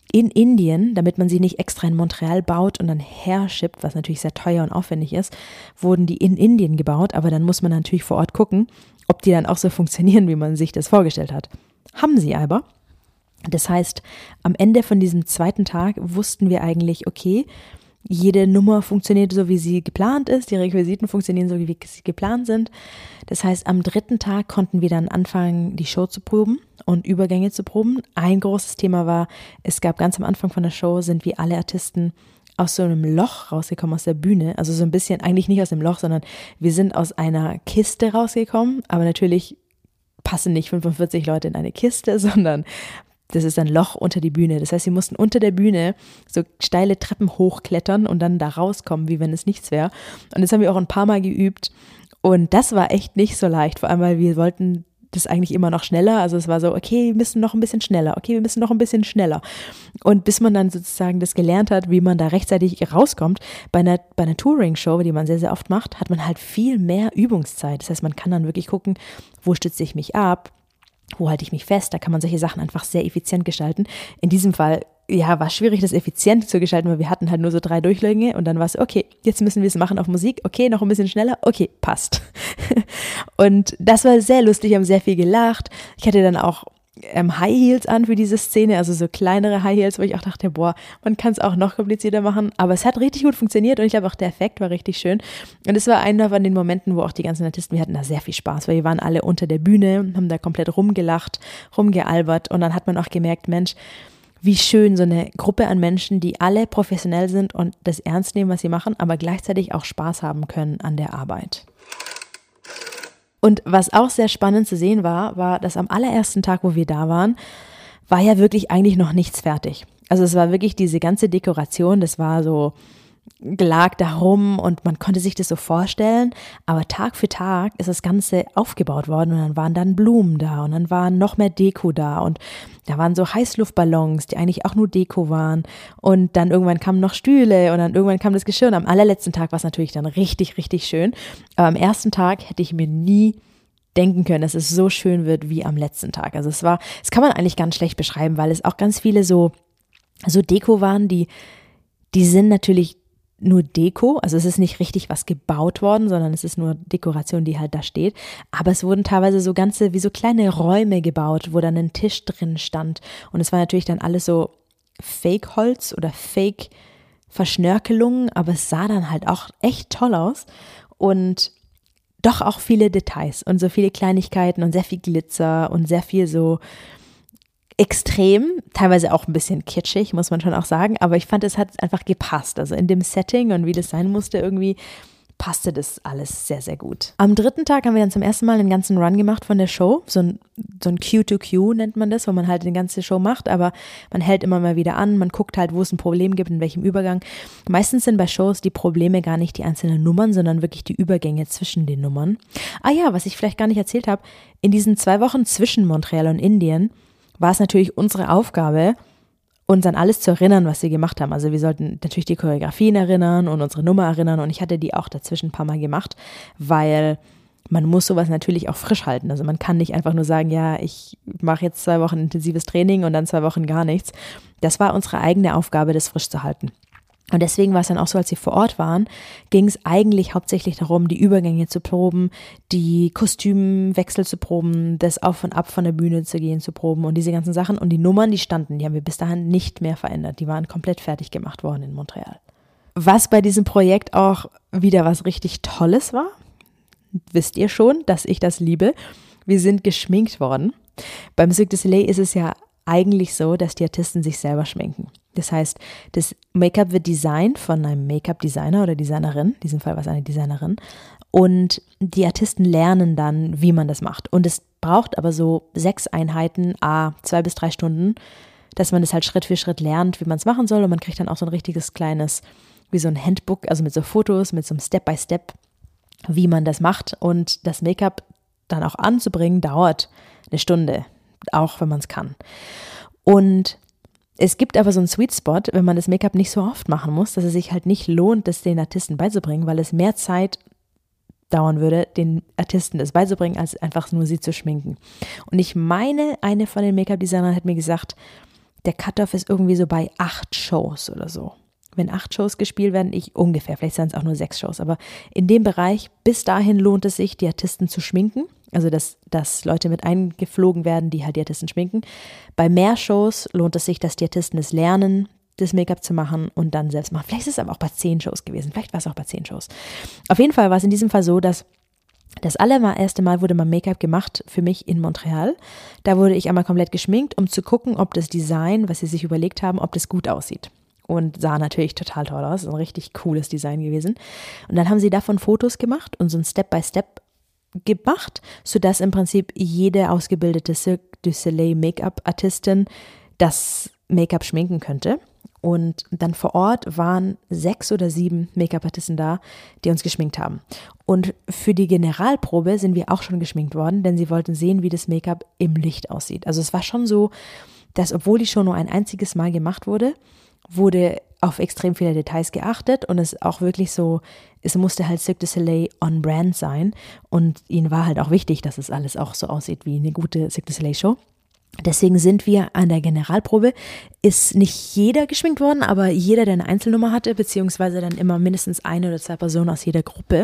in Indien, damit man sie nicht extra in Montreal baut und dann herschippt, was natürlich sehr teuer und aufwendig ist, wurden die in Indien gebaut, aber dann muss man natürlich vor Ort gucken, ob die dann auch so funktionieren, wie man sich das vorgestellt hat. Haben sie aber. Das heißt, am Ende von diesem zweiten Tag wussten wir eigentlich, okay, jede Nummer funktioniert so, wie sie geplant ist, die Requisiten funktionieren so, wie sie geplant sind. Das heißt, am dritten Tag konnten wir dann anfangen, die Show zu proben und Übergänge zu proben. Ein großes Thema war, es gab ganz am Anfang von der Show, sind wie alle Artisten aus so einem Loch rausgekommen aus der Bühne. Also so ein bisschen, eigentlich nicht aus dem Loch, sondern wir sind aus einer Kiste rausgekommen. Aber natürlich passen nicht fünfundvierzig Leute in eine Kiste, sondern das ist ein Loch unter die Bühne. Das heißt, sie mussten unter der Bühne so steile Treppen hochklettern und dann da rauskommen, wie wenn es nichts wäre. Und das haben wir auch ein paar Mal geübt. Und das war echt nicht so leicht, vor allem, weil wir wollten das eigentlich immer noch schneller. Also es war so, okay, wir müssen noch ein bisschen schneller. Okay, wir müssen noch ein bisschen schneller. Und bis man dann sozusagen das gelernt hat, wie man da rechtzeitig rauskommt, bei einer, bei einer Touring-Show, die man sehr, sehr oft macht, hat man halt viel mehr Übungszeit. Das heißt, man kann dann wirklich gucken, wo stütze ich mich ab, wo halte ich mich fest? Da kann man solche Sachen einfach sehr effizient gestalten. In diesem Fall, ja, war es schwierig, das effizient zu gestalten, weil wir hatten halt nur so drei Durchgänge und dann war es, okay, jetzt müssen wir es machen auf Musik. Okay, noch ein bisschen schneller. Okay, passt. Und das war sehr lustig, wir haben sehr viel gelacht. Ich hatte dann auch ähm, High Heels an für diese Szene, also so kleinere High Heels, wo ich auch dachte, boah, man kann es auch noch komplizierter machen. Aber es hat richtig gut funktioniert und ich glaube auch der Effekt war richtig schön. Und es war einer von den Momenten, wo auch die ganzen Artisten, wir hatten da sehr viel Spaß, weil wir waren alle unter der Bühne, haben da komplett rumgelacht, rumgealbert und dann hat man auch gemerkt, Mensch, wie schön so eine Gruppe an Menschen, die alle professionell sind und das ernst nehmen, was sie machen, aber gleichzeitig auch Spaß haben können an der Arbeit. Und was auch sehr spannend zu sehen war, war, dass am allerersten Tag, wo wir da waren, war ja wirklich eigentlich noch nichts fertig. Also es war wirklich diese ganze Dekoration, das war so, lag da rum und man konnte sich das so vorstellen, aber Tag für Tag ist das Ganze aufgebaut worden und dann waren dann Blumen da und dann waren noch mehr Deko da und da waren so Heißluftballons, die eigentlich auch nur Deko waren und dann irgendwann kamen noch Stühle und dann irgendwann kam das Geschirr und am allerletzten Tag war es natürlich dann richtig, richtig schön, aber am ersten Tag hätte ich mir nie denken können, dass es so schön wird wie am letzten Tag. Also es war, das kann man eigentlich ganz schlecht beschreiben, weil es auch ganz viele so, so Deko waren, die, die sind natürlich nur Deko, also es ist nicht richtig was gebaut worden, sondern es ist nur Dekoration, die halt da steht, aber es wurden teilweise so ganze, wie so kleine Räume gebaut, wo dann ein Tisch drin stand und es war natürlich dann alles so Fake-Holz oder Fake-Verschnörkelungen, aber es sah dann halt auch echt toll aus und doch auch viele Details und so viele Kleinigkeiten und sehr viel Glitzer und sehr viel so extrem, teilweise auch ein bisschen kitschig, muss man schon auch sagen, aber ich fand, es hat einfach gepasst. Also in dem Setting und wie das sein musste, irgendwie passte das alles sehr, sehr gut. Am dritten Tag haben wir dann zum ersten Mal einen ganzen Run gemacht von der Show, so ein, so ein Q to Q nennt man das, wo man halt eine ganze Show macht, aber man hält immer mal wieder an, man guckt halt, wo es ein Problem gibt, in welchem Übergang. Meistens sind bei Shows die Probleme gar nicht die einzelnen Nummern, sondern wirklich die Übergänge zwischen den Nummern. Ah ja, was ich vielleicht gar nicht erzählt habe, in diesen zwei Wochen zwischen Montreal und Indien war es natürlich unsere Aufgabe, uns an alles zu erinnern, was wir gemacht haben. Also wir sollten natürlich die Choreografien erinnern und unsere Nummer erinnern und ich hatte die auch dazwischen ein paar Mal gemacht, weil man muss sowas natürlich auch frisch halten. Also man kann nicht einfach nur sagen, ja, ich mache jetzt zwei Wochen intensives Training und dann zwei Wochen gar nichts. Das war unsere eigene Aufgabe, das frisch zu halten. Und deswegen war es dann auch so, als wir vor Ort waren, ging es eigentlich hauptsächlich darum, die Übergänge zu proben, die Kostümwechsel zu proben, das Auf und Ab von der Bühne zu gehen zu proben und diese ganzen Sachen. Und die Nummern, die standen, die haben wir bis dahin nicht mehr verändert. Die waren komplett fertig gemacht worden in Montreal. Was bei diesem Projekt auch wieder was richtig Tolles war, wisst ihr schon, dass ich das liebe. Wir sind geschminkt worden. Beim Cirque du Soleil ist es ja eigentlich so, dass die Artisten sich selber schminken. Das heißt, das Make-up wird designt von einem Make-up-Designer oder Designerin, in diesem Fall war es eine Designerin, und die Artisten lernen dann, wie man das macht. Und es braucht aber so sechs Einheiten, a zwei bis drei Stunden, dass man das halt Schritt für Schritt lernt, wie man es machen soll und man kriegt dann auch so ein richtiges kleines, wie so ein Handbook, also mit so Fotos, mit so einem Step-by-Step, wie man das macht und das Make-up dann auch anzubringen, dauert eine Stunde, auch wenn man es kann. Und es gibt aber so einen Sweet Spot, wenn man das Make-up nicht so oft machen muss, dass es sich halt nicht lohnt, das den Artisten beizubringen, weil es mehr Zeit dauern würde, den Artisten das beizubringen, als einfach nur sie zu schminken. Und ich meine, eine von den Make-up-Designern hat mir gesagt, der Cut-Off ist irgendwie so bei acht Shows oder so. Wenn acht Shows gespielt werden, ich ungefähr, vielleicht sind es auch nur sechs Shows, aber in dem Bereich, bis dahin lohnt es sich, die Artisten zu schminken. Also, dass, dass Leute mit eingeflogen werden, die halt die Artisten schminken. Bei mehr Shows lohnt es sich, dass die Artisten es lernen, das Make-up zu machen und dann selbst machen. Vielleicht ist es aber auch bei zehn Shows gewesen, vielleicht war es auch bei zehn Shows. Auf jeden Fall war es in diesem Fall so, dass das allererste Mal wurde mal Make-up gemacht für mich in Montreal. Da wurde ich einmal komplett geschminkt, um zu gucken, ob das Design, was sie sich überlegt haben, ob das gut aussieht. Und sah natürlich total toll aus, ein richtig cooles Design gewesen. Und dann haben sie davon Fotos gemacht und so ein Step-by-Step gemacht, sodass im Prinzip jede ausgebildete Cirque du Soleil Make-up-Artistin das Make-up schminken könnte. Und dann vor Ort waren sechs oder sieben Make-up-Artisten da, die uns geschminkt haben. Und für die Generalprobe sind wir auch schon geschminkt worden, denn sie wollten sehen, wie das Make-up im Licht aussieht. Also es war schon so, dass obwohl die Show nur ein einziges Mal gemacht wurde, wurde auf extrem viele Details geachtet und es auch wirklich so, es musste halt Cirque du Soleil on brand sein und ihnen war halt auch wichtig, dass es alles auch so aussieht wie eine gute Cirque du Soleil Show. Deswegen sind wir an der Generalprobe, ist nicht jeder geschminkt worden, aber jeder, der eine Einzelnummer hatte, beziehungsweise dann immer mindestens eine oder zwei Personen aus jeder Gruppe.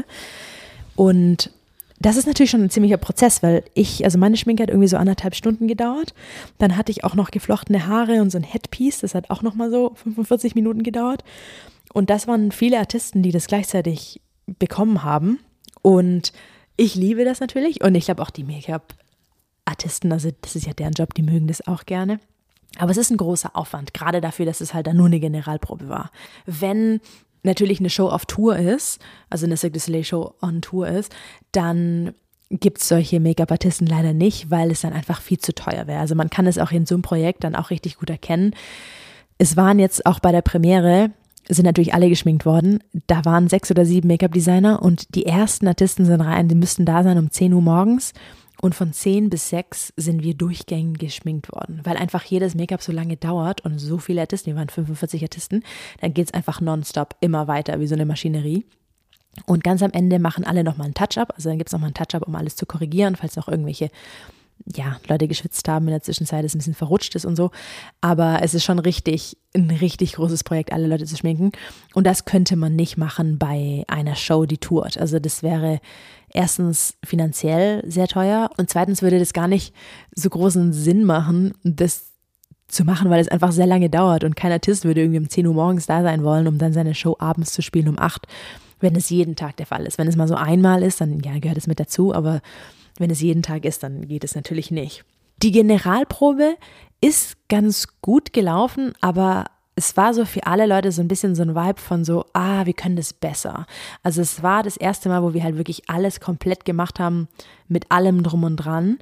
Und das ist natürlich schon ein ziemlicher Prozess, weil ich, also meine Schminke hat irgendwie so anderthalb Stunden gedauert. Dann hatte ich auch noch geflochtene Haare und so ein Headpiece, das hat auch nochmal so fünfundvierzig Minuten gedauert. Und das waren viele Artisten, die das gleichzeitig bekommen haben. Und ich liebe das natürlich und ich glaube auch die Make-up-Artisten, also das ist ja deren Job, die mögen das auch gerne. Aber es ist ein großer Aufwand, gerade dafür, dass es halt dann nur eine Generalprobe war. Wenn natürlich eine Show auf Tour ist, also eine Cirque du Soleil Show on Tour ist, dann gibt es solche Make-up-Artisten leider nicht, weil es dann einfach viel zu teuer wäre. Also man kann es auch in so einem Projekt dann auch richtig gut erkennen. Es waren jetzt auch bei der Premiere, sind natürlich alle geschminkt worden. Da waren sechs oder sieben Make-up-Designer und die ersten Artisten sind rein, die müssten da sein um zehn Uhr morgens. Und von zehn bis sechs sind wir durchgängig geschminkt worden, weil einfach jedes Make-up so lange dauert und so viele Artisten, wir waren fünfundvierzig Artisten, dann geht es einfach nonstop immer weiter wie so eine Maschinerie. Und ganz am Ende machen alle nochmal einen Touch-up, also dann gibt es nochmal einen Touch-up, um alles zu korrigieren, falls noch irgendwelche ja, Leute geschwitzt haben in der Zwischenzeit, es ein bisschen verrutscht ist und so. Aber es ist schon richtig, ein richtig großes Projekt, alle Leute zu schminken. Und das könnte man nicht machen bei einer Show, die tourt. Also das wäre erstens finanziell sehr teuer und zweitens würde das gar nicht so großen Sinn machen, das zu machen, weil es einfach sehr lange dauert und kein Artist würde irgendwie um zehn Uhr morgens da sein wollen, um dann seine Show abends zu spielen um acht, wenn es jeden Tag der Fall ist. Wenn es mal so einmal ist, dann ja, gehört es mit dazu, aber wenn es jeden Tag ist, dann geht es natürlich nicht. Die Generalprobe ist ganz gut gelaufen, aber es war so für alle Leute so ein bisschen so ein Vibe von so, ah, wir können das besser. Also es war das erste Mal, wo wir halt wirklich alles komplett gemacht haben, mit allem drum und dran.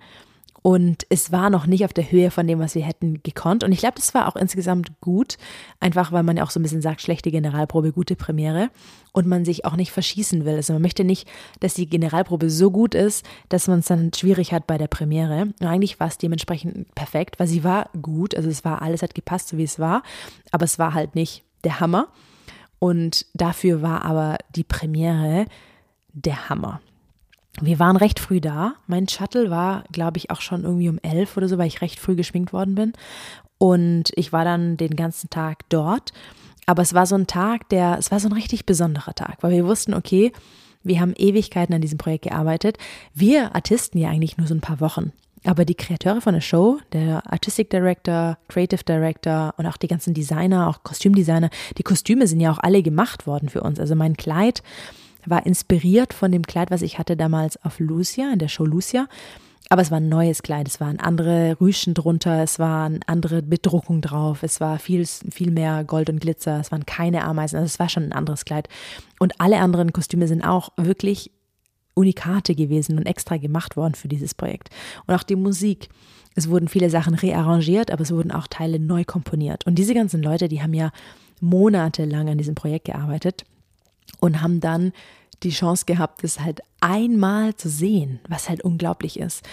Und es war noch nicht auf der Höhe von dem, was wir hätten gekonnt. Und ich glaube, das war auch insgesamt gut, einfach weil man ja auch so ein bisschen sagt, schlechte Generalprobe, gute Premiere. Und man sich auch nicht verschießen will. Also man möchte nicht, dass die Generalprobe so gut ist, dass man es dann schwierig hat bei der Premiere. Und eigentlich war es dementsprechend perfekt, weil sie war gut. Also es war, alles hat gepasst, so wie es war. Aber es war halt nicht der Hammer. Und dafür war aber die Premiere der Hammer. Wir waren recht früh da. Mein Shuttle war, glaube ich, auch schon irgendwie um elf oder so, weil ich recht früh geschminkt worden bin. Und ich war dann den ganzen Tag dort. Aber es war so ein Tag, der, es war so ein richtig besonderer Tag, weil wir wussten, okay, wir haben Ewigkeiten an diesem Projekt gearbeitet. Wir Artisten ja eigentlich nur so ein paar Wochen. Aber die Kreateure von der Show, der Artistic Director, Creative Director und auch die ganzen Designer, auch Kostümdesigner, die Kostüme sind ja auch alle gemacht worden für uns. Also mein Kleid war inspiriert von dem Kleid, was ich hatte damals auf Lucia, in der Show Lucia. Aber es war ein neues Kleid, es waren andere Rüschen drunter, es war eine andere Bedruckung drauf, es war viel, viel mehr Gold und Glitzer, es waren keine Ameisen, also es war schon ein anderes Kleid. Und alle anderen Kostüme sind auch wirklich Unikate gewesen und extra gemacht worden für dieses Projekt. Und auch die Musik. Es wurden viele Sachen rearrangiert, aber es wurden auch Teile neu komponiert. Und diese ganzen Leute, die haben ja monatelang an diesem Projekt gearbeitet und haben dann die Chance gehabt, das halt einmal zu sehen, was halt unglaublich ist.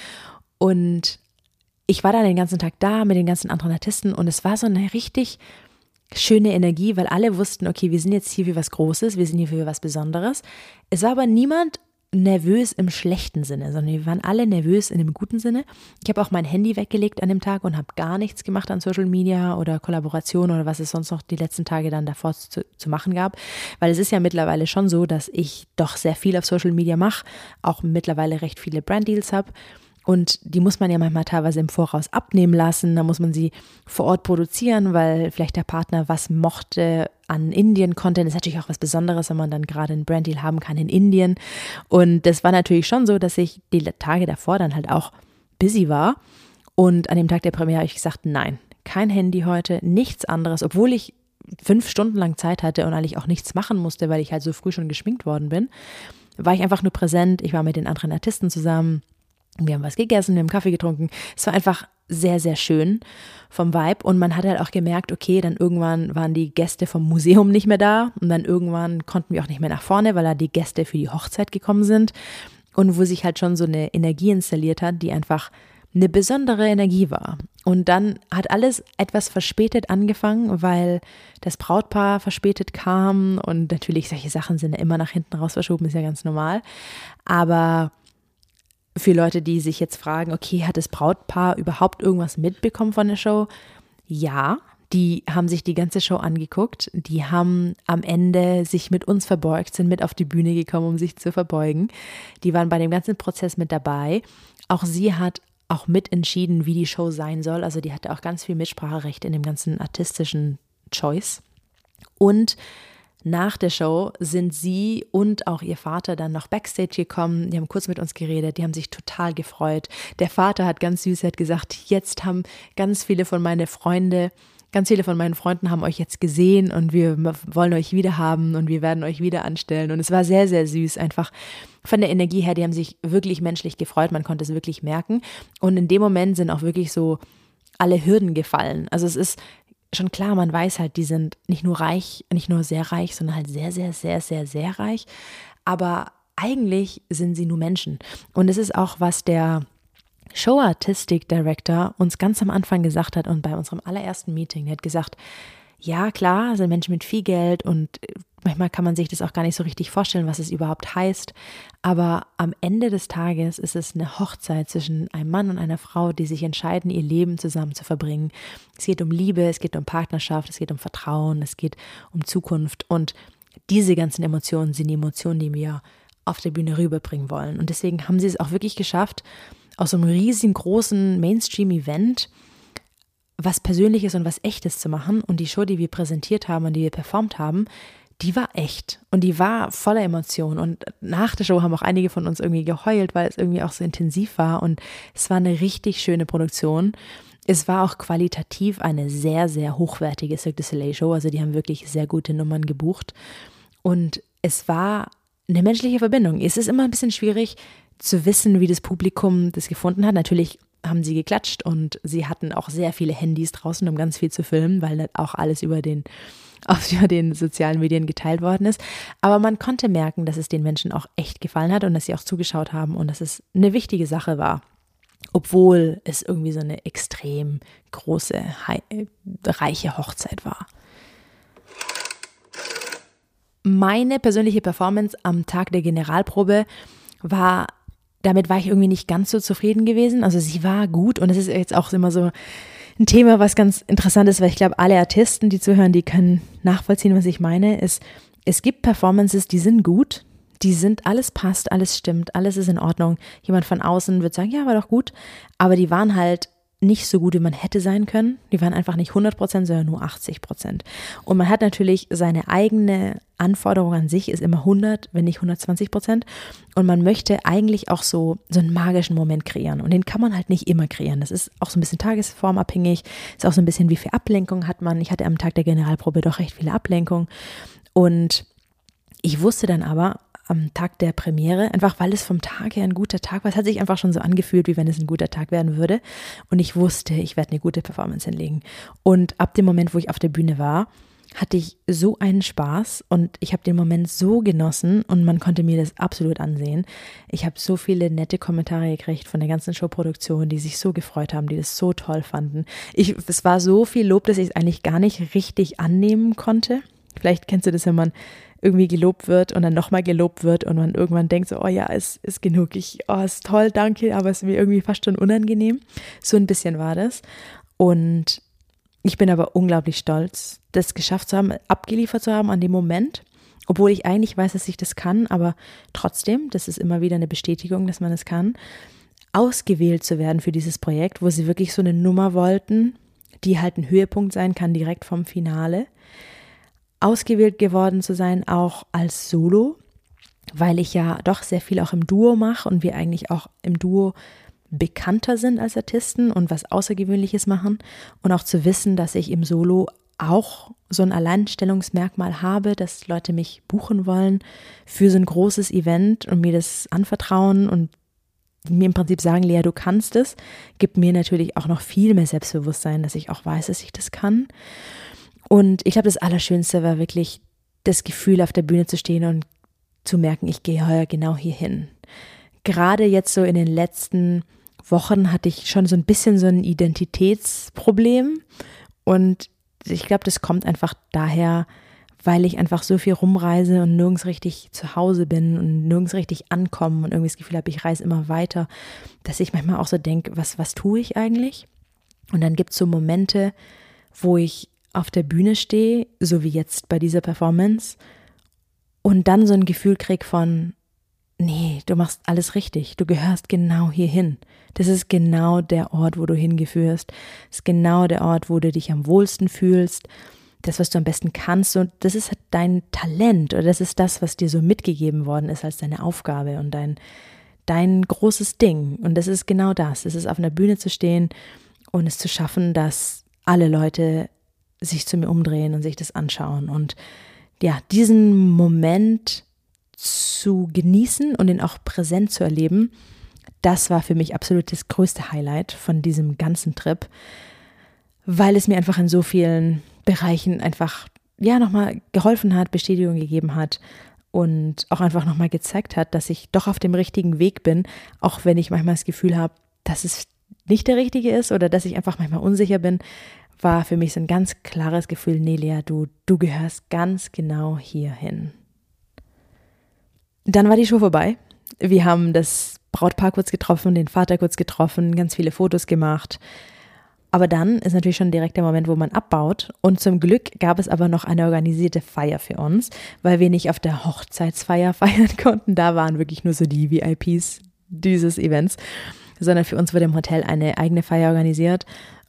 Und ich war dann den ganzen Tag da mit den ganzen anderen Artisten und es war so eine richtig schöne Energie, weil alle wussten, okay, wir sind jetzt hier für was Großes, wir sind hier für was Besonderes. Es war aber niemand nervös im schlechten Sinne, sondern wir waren alle nervös in dem guten Sinne. Ich habe auch mein Handy weggelegt an dem Tag und habe gar nichts gemacht an Social Media oder Kollaboration oder was es sonst noch die letzten Tage dann davor zu, zu machen gab. Weil es ist ja mittlerweile schon so, dass ich doch sehr viel auf Social Media mache, auch mittlerweile recht viele Branddeals habe. Und die muss man ja manchmal teilweise im Voraus abnehmen lassen. Da muss man sie vor Ort produzieren, weil vielleicht der Partner was mochte an Indien-Content. Das ist natürlich auch was Besonderes, wenn man dann gerade einen Branddeal haben kann in Indien. Und das war natürlich schon so, dass ich die Tage davor dann halt auch busy war. Und an dem Tag der Premiere habe ich gesagt, nein, kein Handy heute, nichts anderes, obwohl ich fünf Stunden lang Zeit hatte und eigentlich auch nichts machen musste, weil ich halt so früh schon geschminkt worden bin, war ich einfach nur präsent. Ich war mit den anderen Artisten zusammen. Wir haben was gegessen, wir haben Kaffee getrunken. Es war einfach sehr, sehr schön vom Vibe. Und man hat halt auch gemerkt, okay, dann irgendwann waren die Gäste vom Museum nicht mehr da. Und dann irgendwann konnten wir auch nicht mehr nach vorne, weil da die Gäste für die Hochzeit gekommen sind. Und wo sich halt schon so eine Energie installiert hat, die einfach eine besondere Energie war. Und dann hat alles etwas verspätet angefangen, weil das Brautpaar verspätet kam. Und natürlich, solche Sachen sind ja immer nach hinten raus verschoben, ist ja ganz normal. Aber für Leute, die sich jetzt fragen, okay, hat das Brautpaar überhaupt irgendwas mitbekommen von der Show? Ja, die haben sich die ganze Show angeguckt. Die haben am Ende sich mit uns verbeugt, sind mit auf die Bühne gekommen, um sich zu verbeugen. Die waren bei dem ganzen Prozess mit dabei. Auch sie hat auch mitentschieden, wie die Show sein soll. Also die hatte auch ganz viel Mitspracherecht in dem ganzen artistischen Choice. Und nach der Show sind sie und auch ihr Vater dann noch Backstage gekommen. Die haben kurz mit uns geredet, die haben sich total gefreut. Der Vater hat ganz süß, hat gesagt, jetzt haben ganz viele von meinen Freunde, ganz viele von meinen Freunden haben euch jetzt gesehen und wir wollen euch wieder haben und wir werden euch wieder anstellen. Und es war sehr, sehr süß, einfach von der Energie her, die haben sich wirklich menschlich gefreut, man konnte es wirklich merken. Und in dem Moment sind auch wirklich so alle Hürden gefallen. Also es ist schon klar, man weiß halt, die sind nicht nur reich, nicht nur sehr reich, sondern halt sehr, sehr, sehr, sehr, sehr reich. Aber eigentlich sind sie nur Menschen. Und es ist auch, was der Show Artistic Director uns ganz am Anfang gesagt hat und bei unserem allerersten Meeting, der hat gesagt, ja klar, sind Menschen mit viel Geld und manchmal kann man sich das auch gar nicht so richtig vorstellen, was es überhaupt heißt. Aber am Ende des Tages ist es eine Hochzeit zwischen einem Mann und einer Frau, die sich entscheiden, ihr Leben zusammen zu verbringen. Es geht um Liebe, es geht um Partnerschaft, es geht um Vertrauen, es geht um Zukunft. Und diese ganzen Emotionen sind die Emotionen, die wir auf der Bühne rüberbringen wollen. Und deswegen haben sie es auch wirklich geschafft, aus so einem riesengroßen Mainstream-Event was Persönliches und was Echtes zu machen. Und die Show, die wir präsentiert haben und die wir performt haben, die war echt und die war voller Emotionen. Und nach der Show haben auch einige von uns irgendwie geheult, weil es irgendwie auch so intensiv war. Und es war eine richtig schöne Produktion. Es war auch qualitativ eine sehr, sehr hochwertige Cirque du Soleil Show. Also die haben wirklich sehr gute Nummern gebucht. Und es war eine menschliche Verbindung. Es ist immer ein bisschen schwierig zu wissen, wie das Publikum das gefunden hat. Natürlich haben sie geklatscht und sie hatten auch sehr viele Handys draußen, um ganz viel zu filmen, weil nicht auch alles über den, auf über den sozialen Medien geteilt worden ist. Aber man konnte merken, dass es den Menschen auch echt gefallen hat und dass sie auch zugeschaut haben und dass es eine wichtige Sache war, obwohl es irgendwie so eine extrem große, reiche Hochzeit war. Meine persönliche Performance am Tag der Generalprobe war, damit war ich irgendwie nicht ganz so zufrieden gewesen. Also sie war gut und es ist jetzt auch immer so ein Thema, was ganz interessant ist, weil ich glaube, alle Artisten, die zuhören, die können nachvollziehen, was ich meine, ist, es gibt Performances, die sind gut, die sind, alles passt, alles stimmt, alles ist in Ordnung. Jemand von außen wird sagen, ja, war doch gut, aber die waren halt nicht so gut, wie man hätte sein können. Die waren einfach nicht hundert Prozent, sondern nur achtzig Prozent. Und man hat natürlich seine eigene Anforderung an sich, ist immer hundert, wenn nicht hundertzwanzig Prozent. Und man möchte eigentlich auch so, so einen magischen Moment kreieren. Und den kann man halt nicht immer kreieren. Das ist auch so ein bisschen tagesformabhängig. Ist auch so ein bisschen, wie viel Ablenkung hat man. Ich hatte am Tag der Generalprobe doch recht viele Ablenkung. Und ich wusste dann aber, am Tag der Premiere, einfach weil es vom Tag her ein guter Tag war. Es hat sich einfach schon so angefühlt, wie wenn es ein guter Tag werden würde. Und ich wusste, ich werde eine gute Performance hinlegen. Und ab dem Moment, wo ich auf der Bühne war, hatte ich so einen Spaß und ich habe den Moment so genossen und man konnte mir das absolut ansehen. Ich habe so viele nette Kommentare gekriegt von der ganzen Showproduktion, die sich so gefreut haben, die das so toll fanden. Ich, es war so viel Lob, dass ich es eigentlich gar nicht richtig annehmen konnte. Vielleicht kennst du das, wenn man irgendwie gelobt wird und dann nochmal gelobt wird und man irgendwann denkt so, oh ja, es ist genug, ich, oh, ist toll, danke, aber es ist mir irgendwie fast schon unangenehm. So ein bisschen war das. Und ich bin aber unglaublich stolz, das geschafft zu haben, abgeliefert zu haben an dem Moment, obwohl ich eigentlich weiß, dass ich das kann, aber trotzdem, das ist immer wieder eine Bestätigung, dass man es kann, ausgewählt zu werden für dieses Projekt, wo sie wirklich so eine Nummer wollten, die halt ein Höhepunkt sein kann, direkt vom Finale. Ausgewählt geworden zu sein, auch als Solo, weil ich ja doch sehr viel auch im Duo mache und wir eigentlich auch im Duo bekannter sind als Artisten und was Außergewöhnliches machen und auch zu wissen, dass ich im Solo auch so ein Alleinstellungsmerkmal habe, dass Leute mich buchen wollen für so ein großes Event und mir das anvertrauen und mir im Prinzip sagen, Lea, du kannst es, gibt mir natürlich auch noch viel mehr Selbstbewusstsein, dass ich auch weiß, dass ich das kann. Und ich glaube, das Allerschönste war wirklich das Gefühl, auf der Bühne zu stehen und zu merken, ich gehe heuer genau hier hin. Gerade jetzt so in den letzten Wochen hatte ich schon so ein bisschen so ein Identitätsproblem und ich glaube, das kommt einfach daher, weil ich einfach so viel rumreise und nirgends richtig zu Hause bin und nirgends richtig ankomme und irgendwie das Gefühl habe, ich reise immer weiter, dass ich manchmal auch so denke, was, was tue ich eigentlich? Und dann gibt es so Momente, wo ich auf der Bühne stehe, so wie jetzt bei dieser Performance und dann so ein Gefühl kriege von, nee, du machst alles richtig, du gehörst genau hierhin. Das ist genau der Ort, wo du hingeführst. Das ist genau der Ort, wo du dich am wohlsten fühlst, das, was du am besten kannst und das ist dein Talent oder das ist das, was dir so mitgegeben worden ist als deine Aufgabe und dein, dein großes Ding und das ist genau das, es ist auf einer Bühne zu stehen und es zu schaffen, dass alle Leute sich zu mir umdrehen und sich das anschauen und ja, diesen Moment zu genießen und ihn auch präsent zu erleben, das war für mich absolut das größte Highlight von diesem ganzen Trip, weil es mir einfach in so vielen Bereichen einfach, ja, nochmal geholfen hat, Bestätigung gegeben hat und auch einfach nochmal gezeigt hat, dass ich doch auf dem richtigen Weg bin, auch wenn ich manchmal das Gefühl habe, dass es nicht der richtige ist oder dass ich einfach manchmal unsicher bin, war für mich so ein ganz klares Gefühl, nee, Lea, du, du gehörst ganz genau hierhin. Dann war die Show vorbei. Wir haben das Brautpaar kurz getroffen, den Vater kurz getroffen, ganz viele Fotos gemacht. Aber dann ist natürlich schon direkt der Moment, wo man abbaut. Und zum Glück gab es aber noch eine organisierte Feier für uns, weil wir nicht auf der Hochzeitsfeier feiern konnten. Da waren wirklich nur so die V I Ps dieses Events, sondern für uns wurde im Hotel eine eigene Feier organisiert.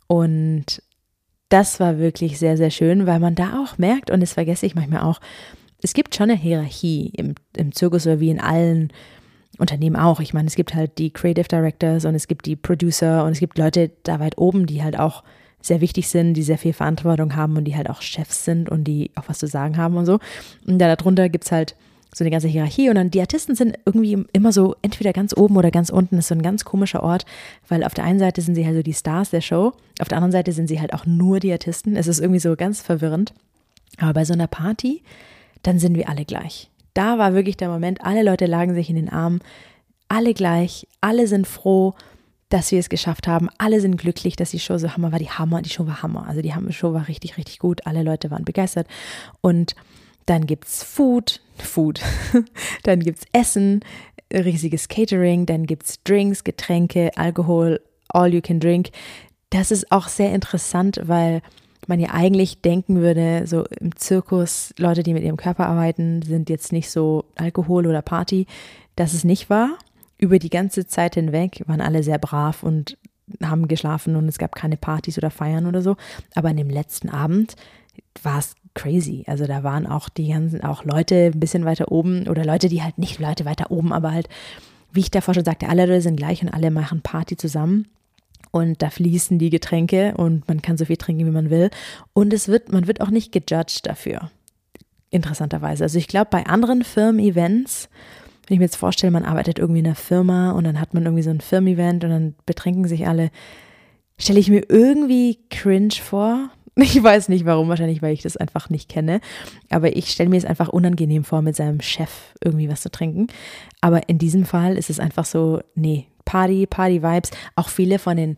Und das war wirklich sehr, sehr schön, weil man da auch merkt, und das vergesse ich manchmal auch, es gibt schon eine Hierarchie im, im Zirkus oder wie in allen Unternehmen auch. Ich meine, es gibt halt die Creative Directors und es gibt die Producer und es gibt Leute da weit oben, die halt auch sehr wichtig sind, die sehr viel Verantwortung haben und die halt auch Chefs sind und die auch was zu sagen haben und so. Und da darunter gibt es halt so eine ganze Hierarchie und dann die Artisten sind irgendwie immer so entweder ganz oben oder ganz unten. Das ist so ein ganz komischer Ort, weil auf der einen Seite sind sie halt so die Stars der Show, auf der anderen Seite sind sie halt auch nur die Artisten. Es ist irgendwie so ganz verwirrend. Aber bei so einer Party, dann sind wir alle gleich. Da war wirklich der Moment, alle Leute lagen sich in den Armen, alle gleich, alle sind froh, dass wir es geschafft haben, alle sind glücklich, dass die Show so Hammer war, die Hammer, die Show war Hammer, also die Show war richtig, richtig gut, alle Leute waren begeistert und dann gibt's Food, Food, dann gibt's Essen, riesiges Catering, dann gibt's Drinks, Getränke, Alkohol, all you can drink. Das ist auch sehr interessant, weil man ja eigentlich denken würde, so im Zirkus, Leute, die mit ihrem Körper arbeiten, sind jetzt nicht so Alkohol oder Party. Das ist nicht wahr. Über die ganze Zeit hinweg waren alle sehr brav und haben geschlafen und es gab keine Partys oder Feiern oder so. Aber an dem letzten Abend war es crazy. Also da waren auch die ganzen, auch Leute ein bisschen weiter oben oder Leute, die halt nicht Leute weiter oben, aber halt, wie ich davor schon sagte, alle Leute sind gleich und alle machen Party zusammen. Und da fließen die Getränke und man kann so viel trinken, wie man will. Und es wird, man wird auch nicht gejudged dafür. Interessanterweise. Also ich glaube, bei anderen Firmen-Events, wenn ich mir jetzt vorstelle, man arbeitet irgendwie in einer Firma und dann hat man irgendwie so ein Firmen-Event und dann betrinken sich alle, stelle ich mir irgendwie cringe vor. Ich weiß nicht warum, wahrscheinlich, weil ich das einfach nicht kenne. Aber ich stelle mir es einfach unangenehm vor, mit seinem Chef irgendwie was zu trinken. Aber in diesem Fall ist es einfach so, nee, Party, Party-Vibes. Auch viele von den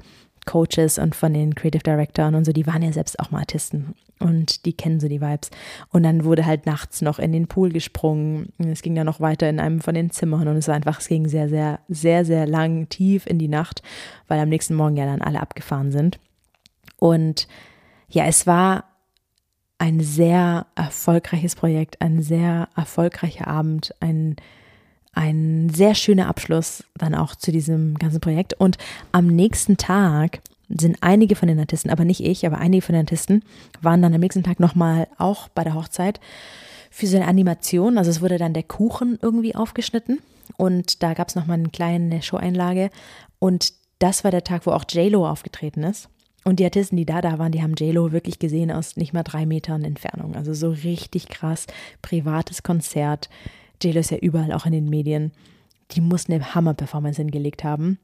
Coaches und von den Creative Directoren und so, die waren ja selbst auch mal Artisten und die kennen so die Vibes. Und dann wurde halt nachts noch in den Pool gesprungen. Es ging dann noch weiter in einem von den Zimmern und es war einfach, es ging sehr, sehr, sehr, sehr lang tief in die Nacht, weil am nächsten Morgen ja dann alle abgefahren sind. Und ja, es war ein sehr erfolgreiches Projekt, ein sehr erfolgreicher Abend, ein Ein sehr schöner Abschluss dann auch zu diesem ganzen Projekt. Und am nächsten Tag sind einige von den Artisten, aber nicht ich, aber einige von den Artisten waren dann am nächsten Tag nochmal auch bei der Hochzeit für so eine Animation. Also es wurde dann der Kuchen irgendwie aufgeschnitten und da gab es nochmal eine kleine Show-Einlage. Und das war der Tag, wo auch J-Lo aufgetreten ist. Und die Artisten, die da da waren, die haben J-Lo wirklich gesehen aus nicht mal drei Metern Entfernung. Also so richtig krass, privates Konzert. J-Lo ist ja überall auch in den Medien. Die muss eine Hammer-Performance hingelegt haben.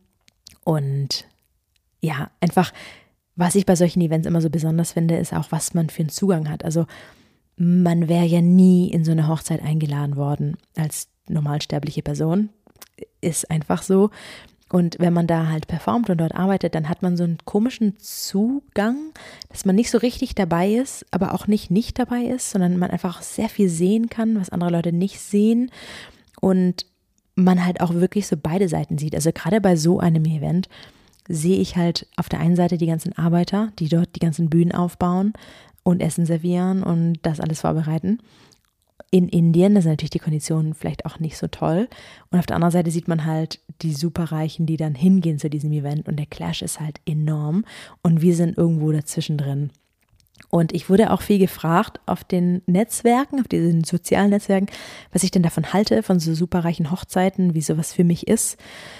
Und ja, einfach, was ich bei solchen Events immer so besonders finde, ist auch, was man für einen Zugang hat. Also man wäre ja nie in so eine Hochzeit eingeladen worden als normalsterbliche Person. Ist einfach so. Und wenn man da halt performt und dort arbeitet, dann hat man so einen komischen Zugang, dass man nicht so richtig dabei ist, aber auch nicht nicht dabei ist, sondern man einfach sehr viel sehen kann, was andere Leute nicht sehen und man halt auch wirklich so beide Seiten sieht. Also gerade bei so einem Event sehe ich halt auf der einen Seite die ganzen Arbeiter, die dort die ganzen Bühnen aufbauen und Essen servieren und das alles vorbereiten. In Indien, da sind natürlich die Konditionen vielleicht auch nicht so toll. Und auf der anderen Seite sieht man halt die Superreichen, die dann hingehen zu diesem Event. Und der Clash ist halt enorm. Und wir sind irgendwo dazwischen drin. Und ich wurde auch viel gefragt auf den Netzwerken, auf diesen sozialen Netzwerken, was ich denn davon halte, von so superreichen Hochzeiten, wie sowas für mich ist.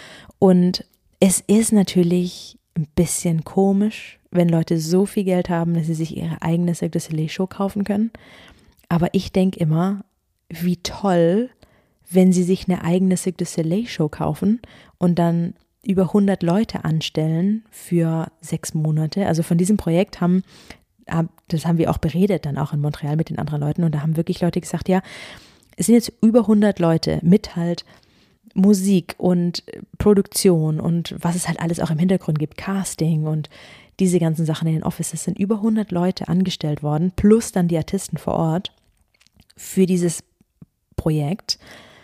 Und es ist natürlich ein bisschen komisch, wenn Leute so viel Geld haben, dass sie sich ihre eigene Cirque du Soleil Show kaufen können. Aber ich denke immer, wie toll, wenn sie sich eine eigene Cirque du Soleil Show kaufen und dann über hundert Leute anstellen für sechs Monate. Also von diesem Projekt haben, das haben wir auch beredet dann auch in Montreal mit den anderen Leuten und da haben wirklich Leute gesagt, ja, es sind jetzt über hundert Leute mit halt Musik und Produktion und was es halt alles auch im Hintergrund gibt, Casting und diese ganzen Sachen in den Offices, sind über hundert Leute angestellt worden, plus dann die Artisten vor Ort für dieses Projekt.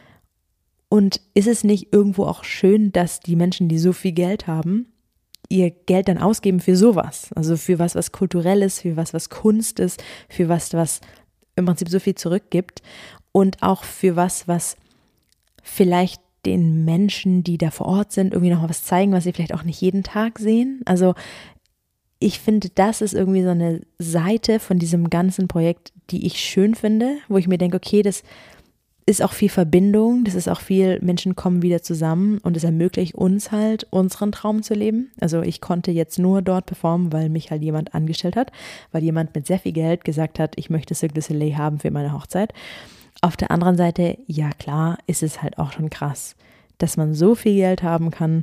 Und ist es nicht irgendwo auch schön, dass die Menschen, die so viel Geld haben, ihr Geld dann ausgeben für sowas? Also für was, was kulturell ist, für was, was Kunst ist, für was, was im Prinzip so viel zurückgibt und auch für was, was vielleicht den Menschen, die da vor Ort sind, irgendwie noch mal was zeigen, was sie vielleicht auch nicht jeden Tag sehen. Also ich finde, das ist irgendwie so eine Seite von diesem ganzen Projekt, die ich schön finde, wo ich mir denke, okay, das ist auch viel Verbindung, das ist auch viel, Menschen kommen wieder zusammen und es ermöglicht uns halt, unseren Traum zu leben. Also ich konnte jetzt nur dort performen, weil mich halt jemand angestellt hat, weil jemand mit sehr viel Geld gesagt hat, ich möchte Cirque du Soleil haben für meine Hochzeit. Auf der anderen Seite, ja klar, ist es halt auch schon krass, dass man so viel Geld haben kann,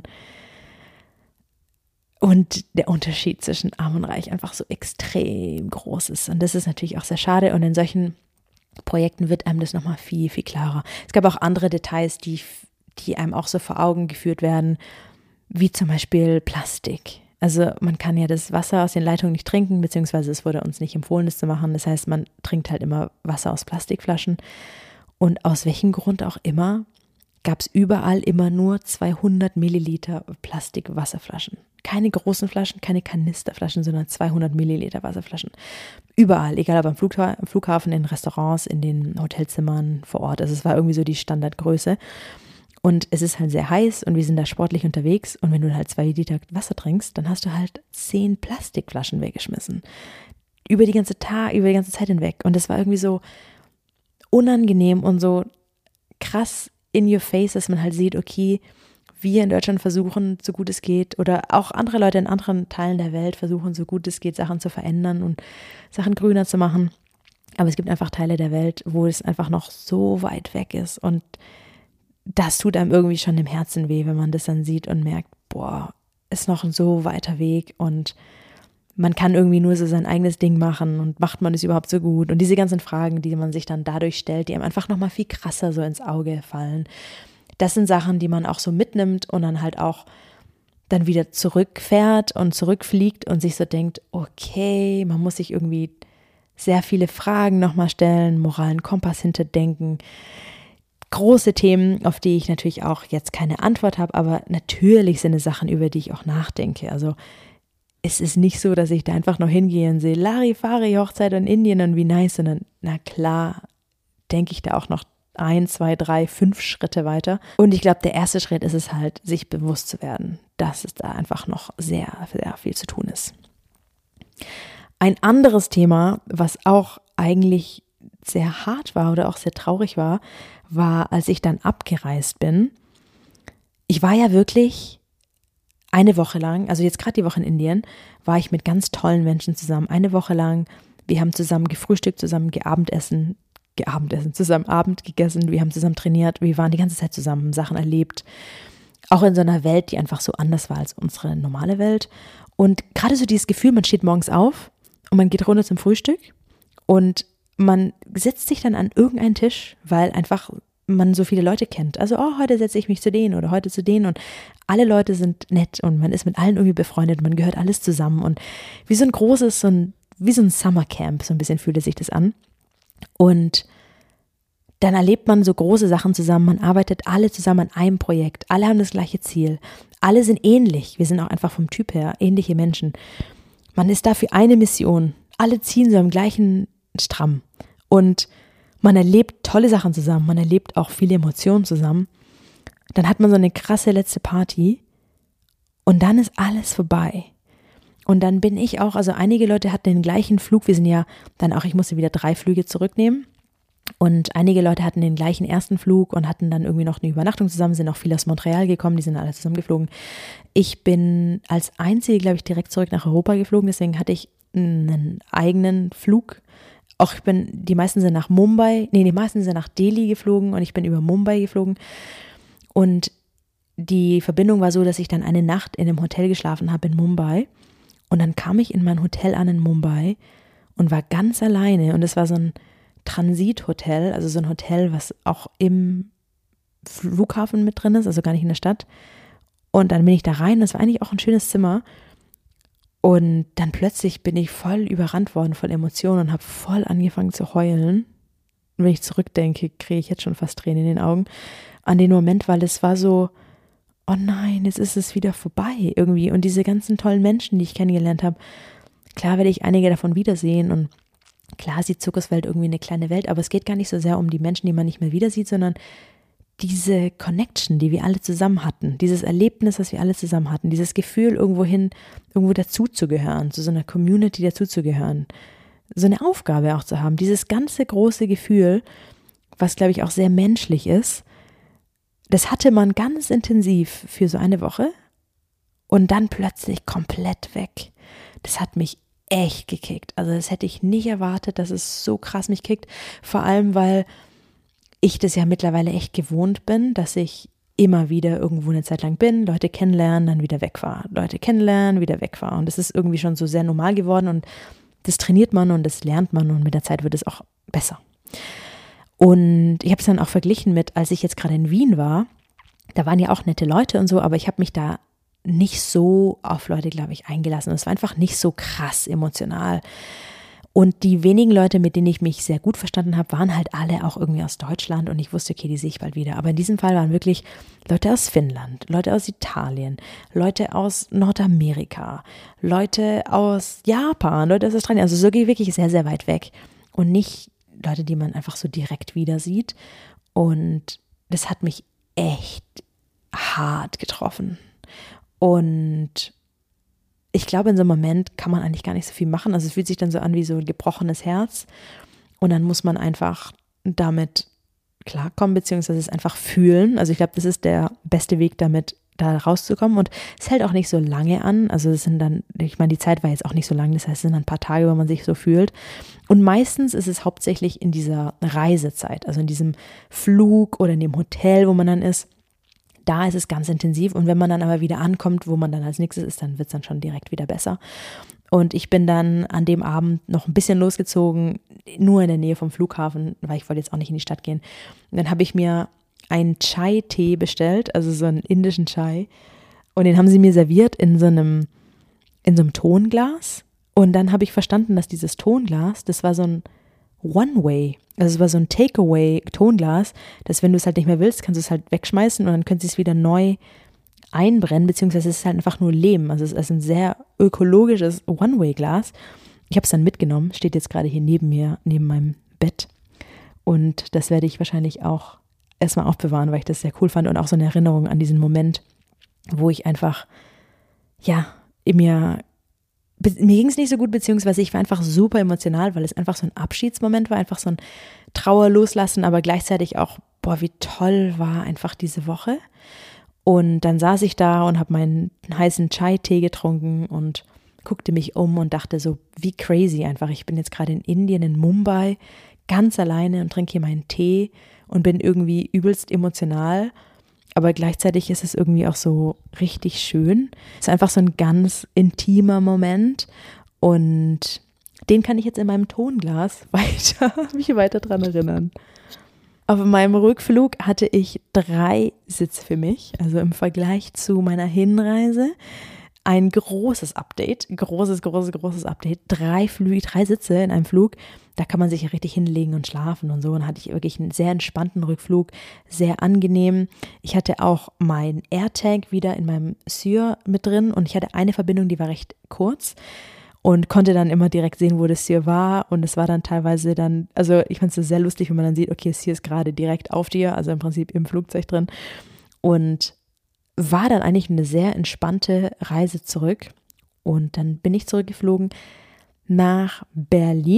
und der Unterschied zwischen Arm und Reich einfach so extrem groß ist. Und das ist natürlich auch sehr schade. Und in solchen Projekten wird einem das nochmal viel, viel klarer. Es gab auch andere Details, die, die einem auch so vor Augen geführt werden, wie zum Beispiel Plastik. Also man kann ja das Wasser aus den Leitungen nicht trinken, beziehungsweise es wurde uns nicht empfohlen, das zu machen. Das heißt, man trinkt halt immer Wasser aus Plastikflaschen. Und aus welchem Grund auch immer, gab es überall immer nur zweihundert Milliliter Plastikwasserflaschen. Keine großen Flaschen, keine Kanisterflaschen, sondern zweihundert Milliliter Wasserflaschen. Überall, egal ob am Flugha- Flughafen, in Restaurants, in den Hotelzimmern vor Ort. Also es war irgendwie so die Standardgröße. Und es ist halt sehr heiß und wir sind da sportlich unterwegs. Und wenn du halt zwei Liter Wasser trinkst, dann hast du halt zehn Plastikflaschen weggeschmissen. Über die ganze Tag, über die ganze Zeit hinweg. Und das war irgendwie so unangenehm und so krass in your face, dass man halt sieht, okay, wir in Deutschland versuchen, so gut es geht, oder auch andere Leute in anderen Teilen der Welt versuchen, so gut es geht, Sachen zu verändern und Sachen grüner zu machen. Aber es gibt einfach Teile der Welt, wo es einfach noch so weit weg ist. Und das tut einem irgendwie schon im Herzen weh, wenn man das dann sieht und merkt, boah, ist noch ein so weiter Weg und man kann irgendwie nur so sein eigenes Ding machen und macht man es überhaupt so gut? Und diese ganzen Fragen, die man sich dann dadurch stellt, die einem einfach nochmal viel krasser so ins Auge fallen. Das sind Sachen, die man auch so mitnimmt und dann halt auch dann wieder zurückfährt und zurückfliegt und sich so denkt, okay, man muss sich irgendwie sehr viele Fragen nochmal stellen, moralen Kompass hinterdenken, große Themen, auf die ich natürlich auch jetzt keine Antwort habe, aber natürlich sind es Sachen, über die ich auch nachdenke. Also es ist nicht so, dass ich da einfach noch hingehe und sehe, Larifari, Hochzeit in Indien und wie nice, sondern na klar, denke ich da auch noch ein, zwei, drei, fünf Schritte weiter. Und ich glaube, der erste Schritt ist es halt, sich bewusst zu werden, dass es da einfach noch sehr, sehr viel zu tun ist. Ein anderes Thema, was auch eigentlich sehr hart war oder auch sehr traurig war, war, als ich dann abgereist bin. Ich war ja wirklich eine Woche lang, also jetzt gerade die Woche in Indien, war ich mit ganz tollen Menschen zusammen. Eine Woche lang, wir haben zusammen gefrühstückt, zusammen geabendessen, geabendessen, zusammen Abend gegessen, wir haben zusammen trainiert, wir waren die ganze Zeit zusammen, haben Sachen erlebt. Auch in so einer Welt, die einfach so anders war als unsere normale Welt. Und gerade so dieses Gefühl, man steht morgens auf und man geht runter zum Frühstück und man setzt sich dann an irgendeinen Tisch, weil einfach man so viele Leute kennt. Also, oh, heute setze ich mich zu denen oder heute zu denen und alle Leute sind nett und man ist mit allen irgendwie befreundet, man gehört alles zusammen und wie so ein großes, so ein, wie so ein Summercamp, so ein bisschen fühlte sich das an. Und dann erlebt man so große Sachen zusammen, man arbeitet alle zusammen an einem Projekt, alle haben das gleiche Ziel, alle sind ähnlich, wir sind auch einfach vom Typ her ähnliche Menschen. Man ist da für eine Mission, alle ziehen so am gleichen Stramm und man erlebt tolle Sachen zusammen, man erlebt auch viele Emotionen zusammen. Dann hat man so eine krasse letzte Party und dann ist alles vorbei. Und dann bin ich auch, also einige Leute hatten den gleichen Flug, wir sind ja dann auch, ich musste wieder drei Flüge zurücknehmen und einige Leute hatten den gleichen ersten Flug und hatten dann irgendwie noch eine Übernachtung zusammen, sind auch viele aus Montreal gekommen, die sind alle zusammen geflogen. Ich bin als Einzige, glaube ich, direkt zurück nach Europa geflogen, deswegen hatte ich einen eigenen Flug. Auch ich bin, die meisten sind nach Mumbai, nee, die meisten sind nach Delhi geflogen und ich bin über Mumbai geflogen. Und die Verbindung war so, dass ich dann eine Nacht in einem Hotel geschlafen habe in Mumbai. Und dann kam ich in mein Hotel an in Mumbai und war ganz alleine. Und es war so ein Transithotel, also so ein Hotel, was auch im Flughafen mit drin ist, also gar nicht in der Stadt. Und dann bin ich da rein, das war eigentlich auch ein schönes Zimmer. Und dann plötzlich bin ich voll überrannt worden von Emotionen und habe voll angefangen zu heulen. Und wenn ich zurückdenke, kriege ich jetzt schon fast Tränen in den Augen an den Moment, weil es war so, oh nein, jetzt ist es wieder vorbei irgendwie. Und diese ganzen tollen Menschen, die ich kennengelernt habe, klar werde ich einige davon wiedersehen und klar ist die Zirkuswelt irgendwie eine kleine Welt, aber es geht gar nicht so sehr um die Menschen, die man nicht mehr wieder sieht, sondern diese Connection, die wir alle zusammen hatten, dieses Erlebnis, was wir alle zusammen hatten, dieses Gefühl, irgendwohin, irgendwo dazuzugehören, zu so einer Community dazuzugehören, so eine Aufgabe auch zu haben, dieses ganze große Gefühl, was glaube ich auch sehr menschlich ist, das hatte man ganz intensiv für so eine Woche und dann plötzlich komplett weg. Das hat mich echt gekickt. Also das hätte ich nicht erwartet, dass es so krass mich kickt, vor allem weil ich das ja mittlerweile echt gewohnt bin, dass ich immer wieder irgendwo eine Zeit lang bin, Leute kennenlernen, dann wieder wegfahre, Leute kennenlernen, wieder wegfahre. Und das ist irgendwie schon so sehr normal geworden und das trainiert man und das lernt man und mit der Zeit wird es auch besser. Und ich habe es dann auch verglichen mit, als ich jetzt gerade in Wien war, da waren ja auch nette Leute und so, aber ich habe mich da nicht so auf Leute, glaube ich, eingelassen. Es war einfach nicht so krass emotional. Und die wenigen Leute, mit denen ich mich sehr gut verstanden habe, waren halt alle auch irgendwie aus Deutschland und ich wusste, okay, die sehe ich bald wieder. Aber in diesem Fall waren wirklich Leute aus Finnland, Leute aus Italien, Leute aus Nordamerika, Leute aus Japan, Leute aus Australien, also so wirklich sehr, sehr weit weg und nicht Leute, die man einfach so direkt wieder sieht. Und das hat mich echt hart getroffen. Und ich glaube, in so einem Moment kann man eigentlich gar nicht so viel machen. Also es fühlt sich dann so an wie so ein gebrochenes Herz. Und dann muss man einfach damit klarkommen, beziehungsweise es einfach fühlen. Also ich glaube, das ist der beste Weg, damit da rauszukommen. Und es hält auch nicht so lange an. Also es sind dann, ich meine, die Zeit war jetzt auch nicht so lang. Das heißt, es sind ein paar Tage, wo man sich so fühlt. Und meistens ist es hauptsächlich in dieser Reisezeit, also in diesem Flug oder in dem Hotel, wo man dann ist. Da ist es ganz intensiv und wenn man dann aber wieder ankommt, wo man dann als nächstes ist, dann wird es dann schon direkt wieder besser. Und ich bin dann an dem Abend noch ein bisschen losgezogen, nur in der Nähe vom Flughafen, weil ich wollte jetzt auch nicht in die Stadt gehen. Und dann habe ich mir einen Chai-Tee bestellt, also so einen indischen Chai. Und den haben sie mir serviert in so einem, in so einem Tonglas. Und dann habe ich verstanden, dass dieses Tonglas, das war so ein One-Way, also es war so ein Takeaway-Tonglas, dass wenn du es halt nicht mehr willst, kannst du es halt wegschmeißen und dann können sie es wieder neu einbrennen, beziehungsweise es ist halt einfach nur Lehm. Also es ist ein sehr ökologisches One-Way-Glas. Ich habe es dann mitgenommen, steht jetzt gerade hier neben mir, neben meinem Bett. Und das werde ich wahrscheinlich auch erstmal aufbewahren, weil ich das sehr cool fand und auch so eine Erinnerung an diesen Moment, wo ich einfach, ja, mir, mir ging es nicht so gut, beziehungsweise ich war einfach super emotional, weil es einfach so ein Abschiedsmoment war, einfach so ein Trauer loslassen, aber gleichzeitig auch, boah, wie toll war einfach diese Woche. Und dann saß ich da und habe meinen heißen Chai-Tee getrunken und guckte mich um und dachte so, wie crazy einfach. Ich bin jetzt gerade in Indien, in Mumbai, ganz alleine und trinke hier meinen Tee und bin irgendwie übelst emotional. Aber gleichzeitig ist es irgendwie auch so richtig schön. Es ist einfach so ein ganz intimer Moment und den kann ich jetzt in meinem Tonglas weiter, mich weiter dran erinnern. Auf meinem Rückflug hatte ich drei Sitze für mich, also im Vergleich zu meiner Hinreise ein großes Update, großes, großes, großes Update, drei Flüge, drei Sitze in einem Flug, da kann man sich ja richtig hinlegen und schlafen und so. Und dann hatte ich wirklich einen sehr entspannten Rückflug, sehr angenehm. Ich hatte auch mein AirTag wieder in meinem Syr mit drin und ich hatte eine Verbindung, die war recht kurz. Und konnte dann immer direkt sehen, wo das Syr war. Und es war dann teilweise dann, also ich fand es sehr lustig, wenn man dann sieht, okay, das Syr ist gerade direkt auf dir, also im Prinzip im Flugzeug drin. Und war dann eigentlich eine sehr entspannte Reise zurück. Und dann bin ich zurückgeflogen nach Berlin,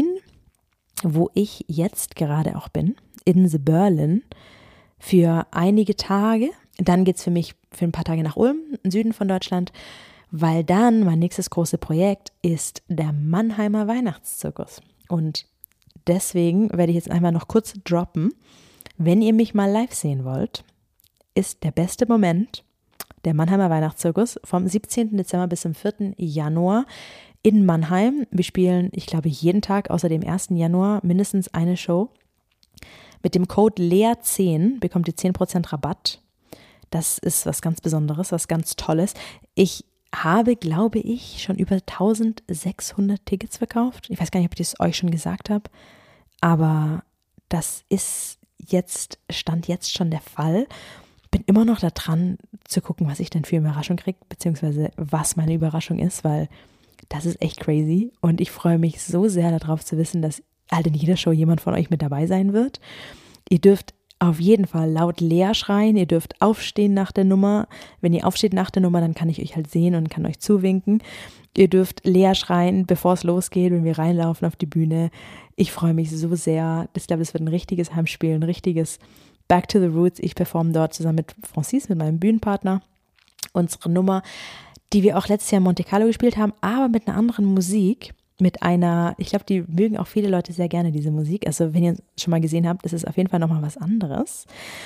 wo ich jetzt gerade auch bin, in the Berlin, für einige Tage. Dann geht es für mich für ein paar Tage nach Ulm, im Süden von Deutschland, weil dann mein nächstes große Projekt ist der Mannheimer Weihnachtszirkus. Und deswegen werde ich jetzt einmal noch kurz droppen, wenn ihr mich mal live sehen wollt, ist der beste Moment der Mannheimer Weihnachtszirkus vom siebzehnten Dezember bis zum vierten Januar in Mannheim. Wir spielen, ich glaube, jeden Tag außer dem ersten Januar mindestens eine Show. Mit dem Code L E A zehn bekommt ihr zehn Prozent Rabatt. Das ist was ganz Besonderes, was ganz Tolles. Ich habe, glaube ich, schon über eintausendsechshundert Tickets verkauft. Ich weiß gar nicht, ob ich das euch schon gesagt habe, aber das ist jetzt, Stand jetzt schon der Fall. Bin immer noch da dran zu gucken, was ich denn für eine Überraschung kriege, beziehungsweise was meine Überraschung ist, weil das ist echt crazy und ich freue mich so sehr darauf zu wissen, dass halt in jeder Show jemand von euch mit dabei sein wird. Ihr dürft auf jeden Fall laut Lea schreien, ihr dürft aufstehen nach der Nummer. Wenn ihr aufsteht nach der Nummer, dann kann ich euch halt sehen und kann euch zuwinken. Ihr dürft Lea schreien, bevor es losgeht, wenn wir reinlaufen auf die Bühne. Ich freue mich so sehr. Ich glaube, es wird ein richtiges Heimspiel, ein richtiges Back to the Roots. Ich performe dort zusammen mit Francis, mit meinem Bühnenpartner, unsere Nummer, die wir auch letztes Jahr in Monte Carlo gespielt haben, aber mit einer anderen Musik. Mit einer, ich glaube, die mögen auch viele Leute sehr gerne, diese Musik. Also wenn ihr schon mal gesehen habt, ist es auf jeden Fall nochmal was anderes.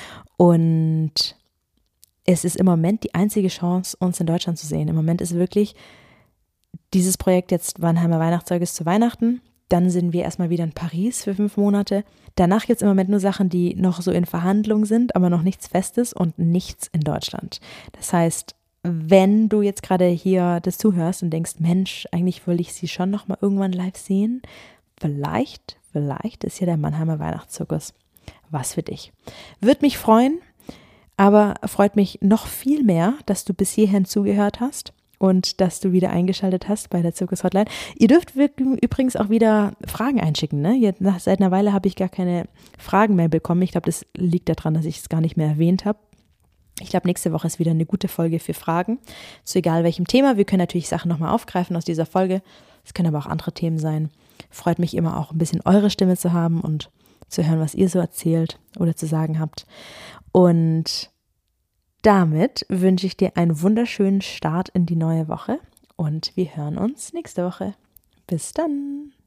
Und es ist im Moment die einzige Chance, uns in Deutschland zu sehen. Im Moment ist wirklich dieses Projekt jetzt Mannheimer Weihnachtszirkus zu Weihnachten. Dann sind wir erstmal wieder in Paris für fünf Monate. Danach gibt es im Moment nur Sachen, die noch so in Verhandlung sind, aber noch nichts Festes und nichts in Deutschland. Das heißt, wenn du jetzt gerade hier das zuhörst und denkst, Mensch, eigentlich will ich sie schon noch mal irgendwann live sehen, vielleicht, vielleicht ist ja der Mannheimer Weihnachtszirkus was für dich. Würde mich freuen, aber freut mich noch viel mehr, dass du bis hierhin zugehört hast und dass du wieder eingeschaltet hast bei der Zirkus Hotline. Ihr dürft übrigens auch wieder Fragen einschicken. Ne? Jetzt, nach, seit einer Weile habe ich gar keine Fragen mehr bekommen. Ich glaube, das liegt daran, dass ich es gar nicht mehr erwähnt habe. Ich glaube, nächste Woche ist wieder eine gute Folge für Fragen, zu egal welchem Thema. Wir können natürlich Sachen nochmal aufgreifen aus dieser Folge. Es können aber auch andere Themen sein. Freut mich immer auch ein bisschen eure Stimme zu haben und zu hören, was ihr so erzählt oder zu sagen habt. Und damit wünsche ich dir einen wunderschönen Start in die neue Woche und wir hören uns nächste Woche. Bis dann!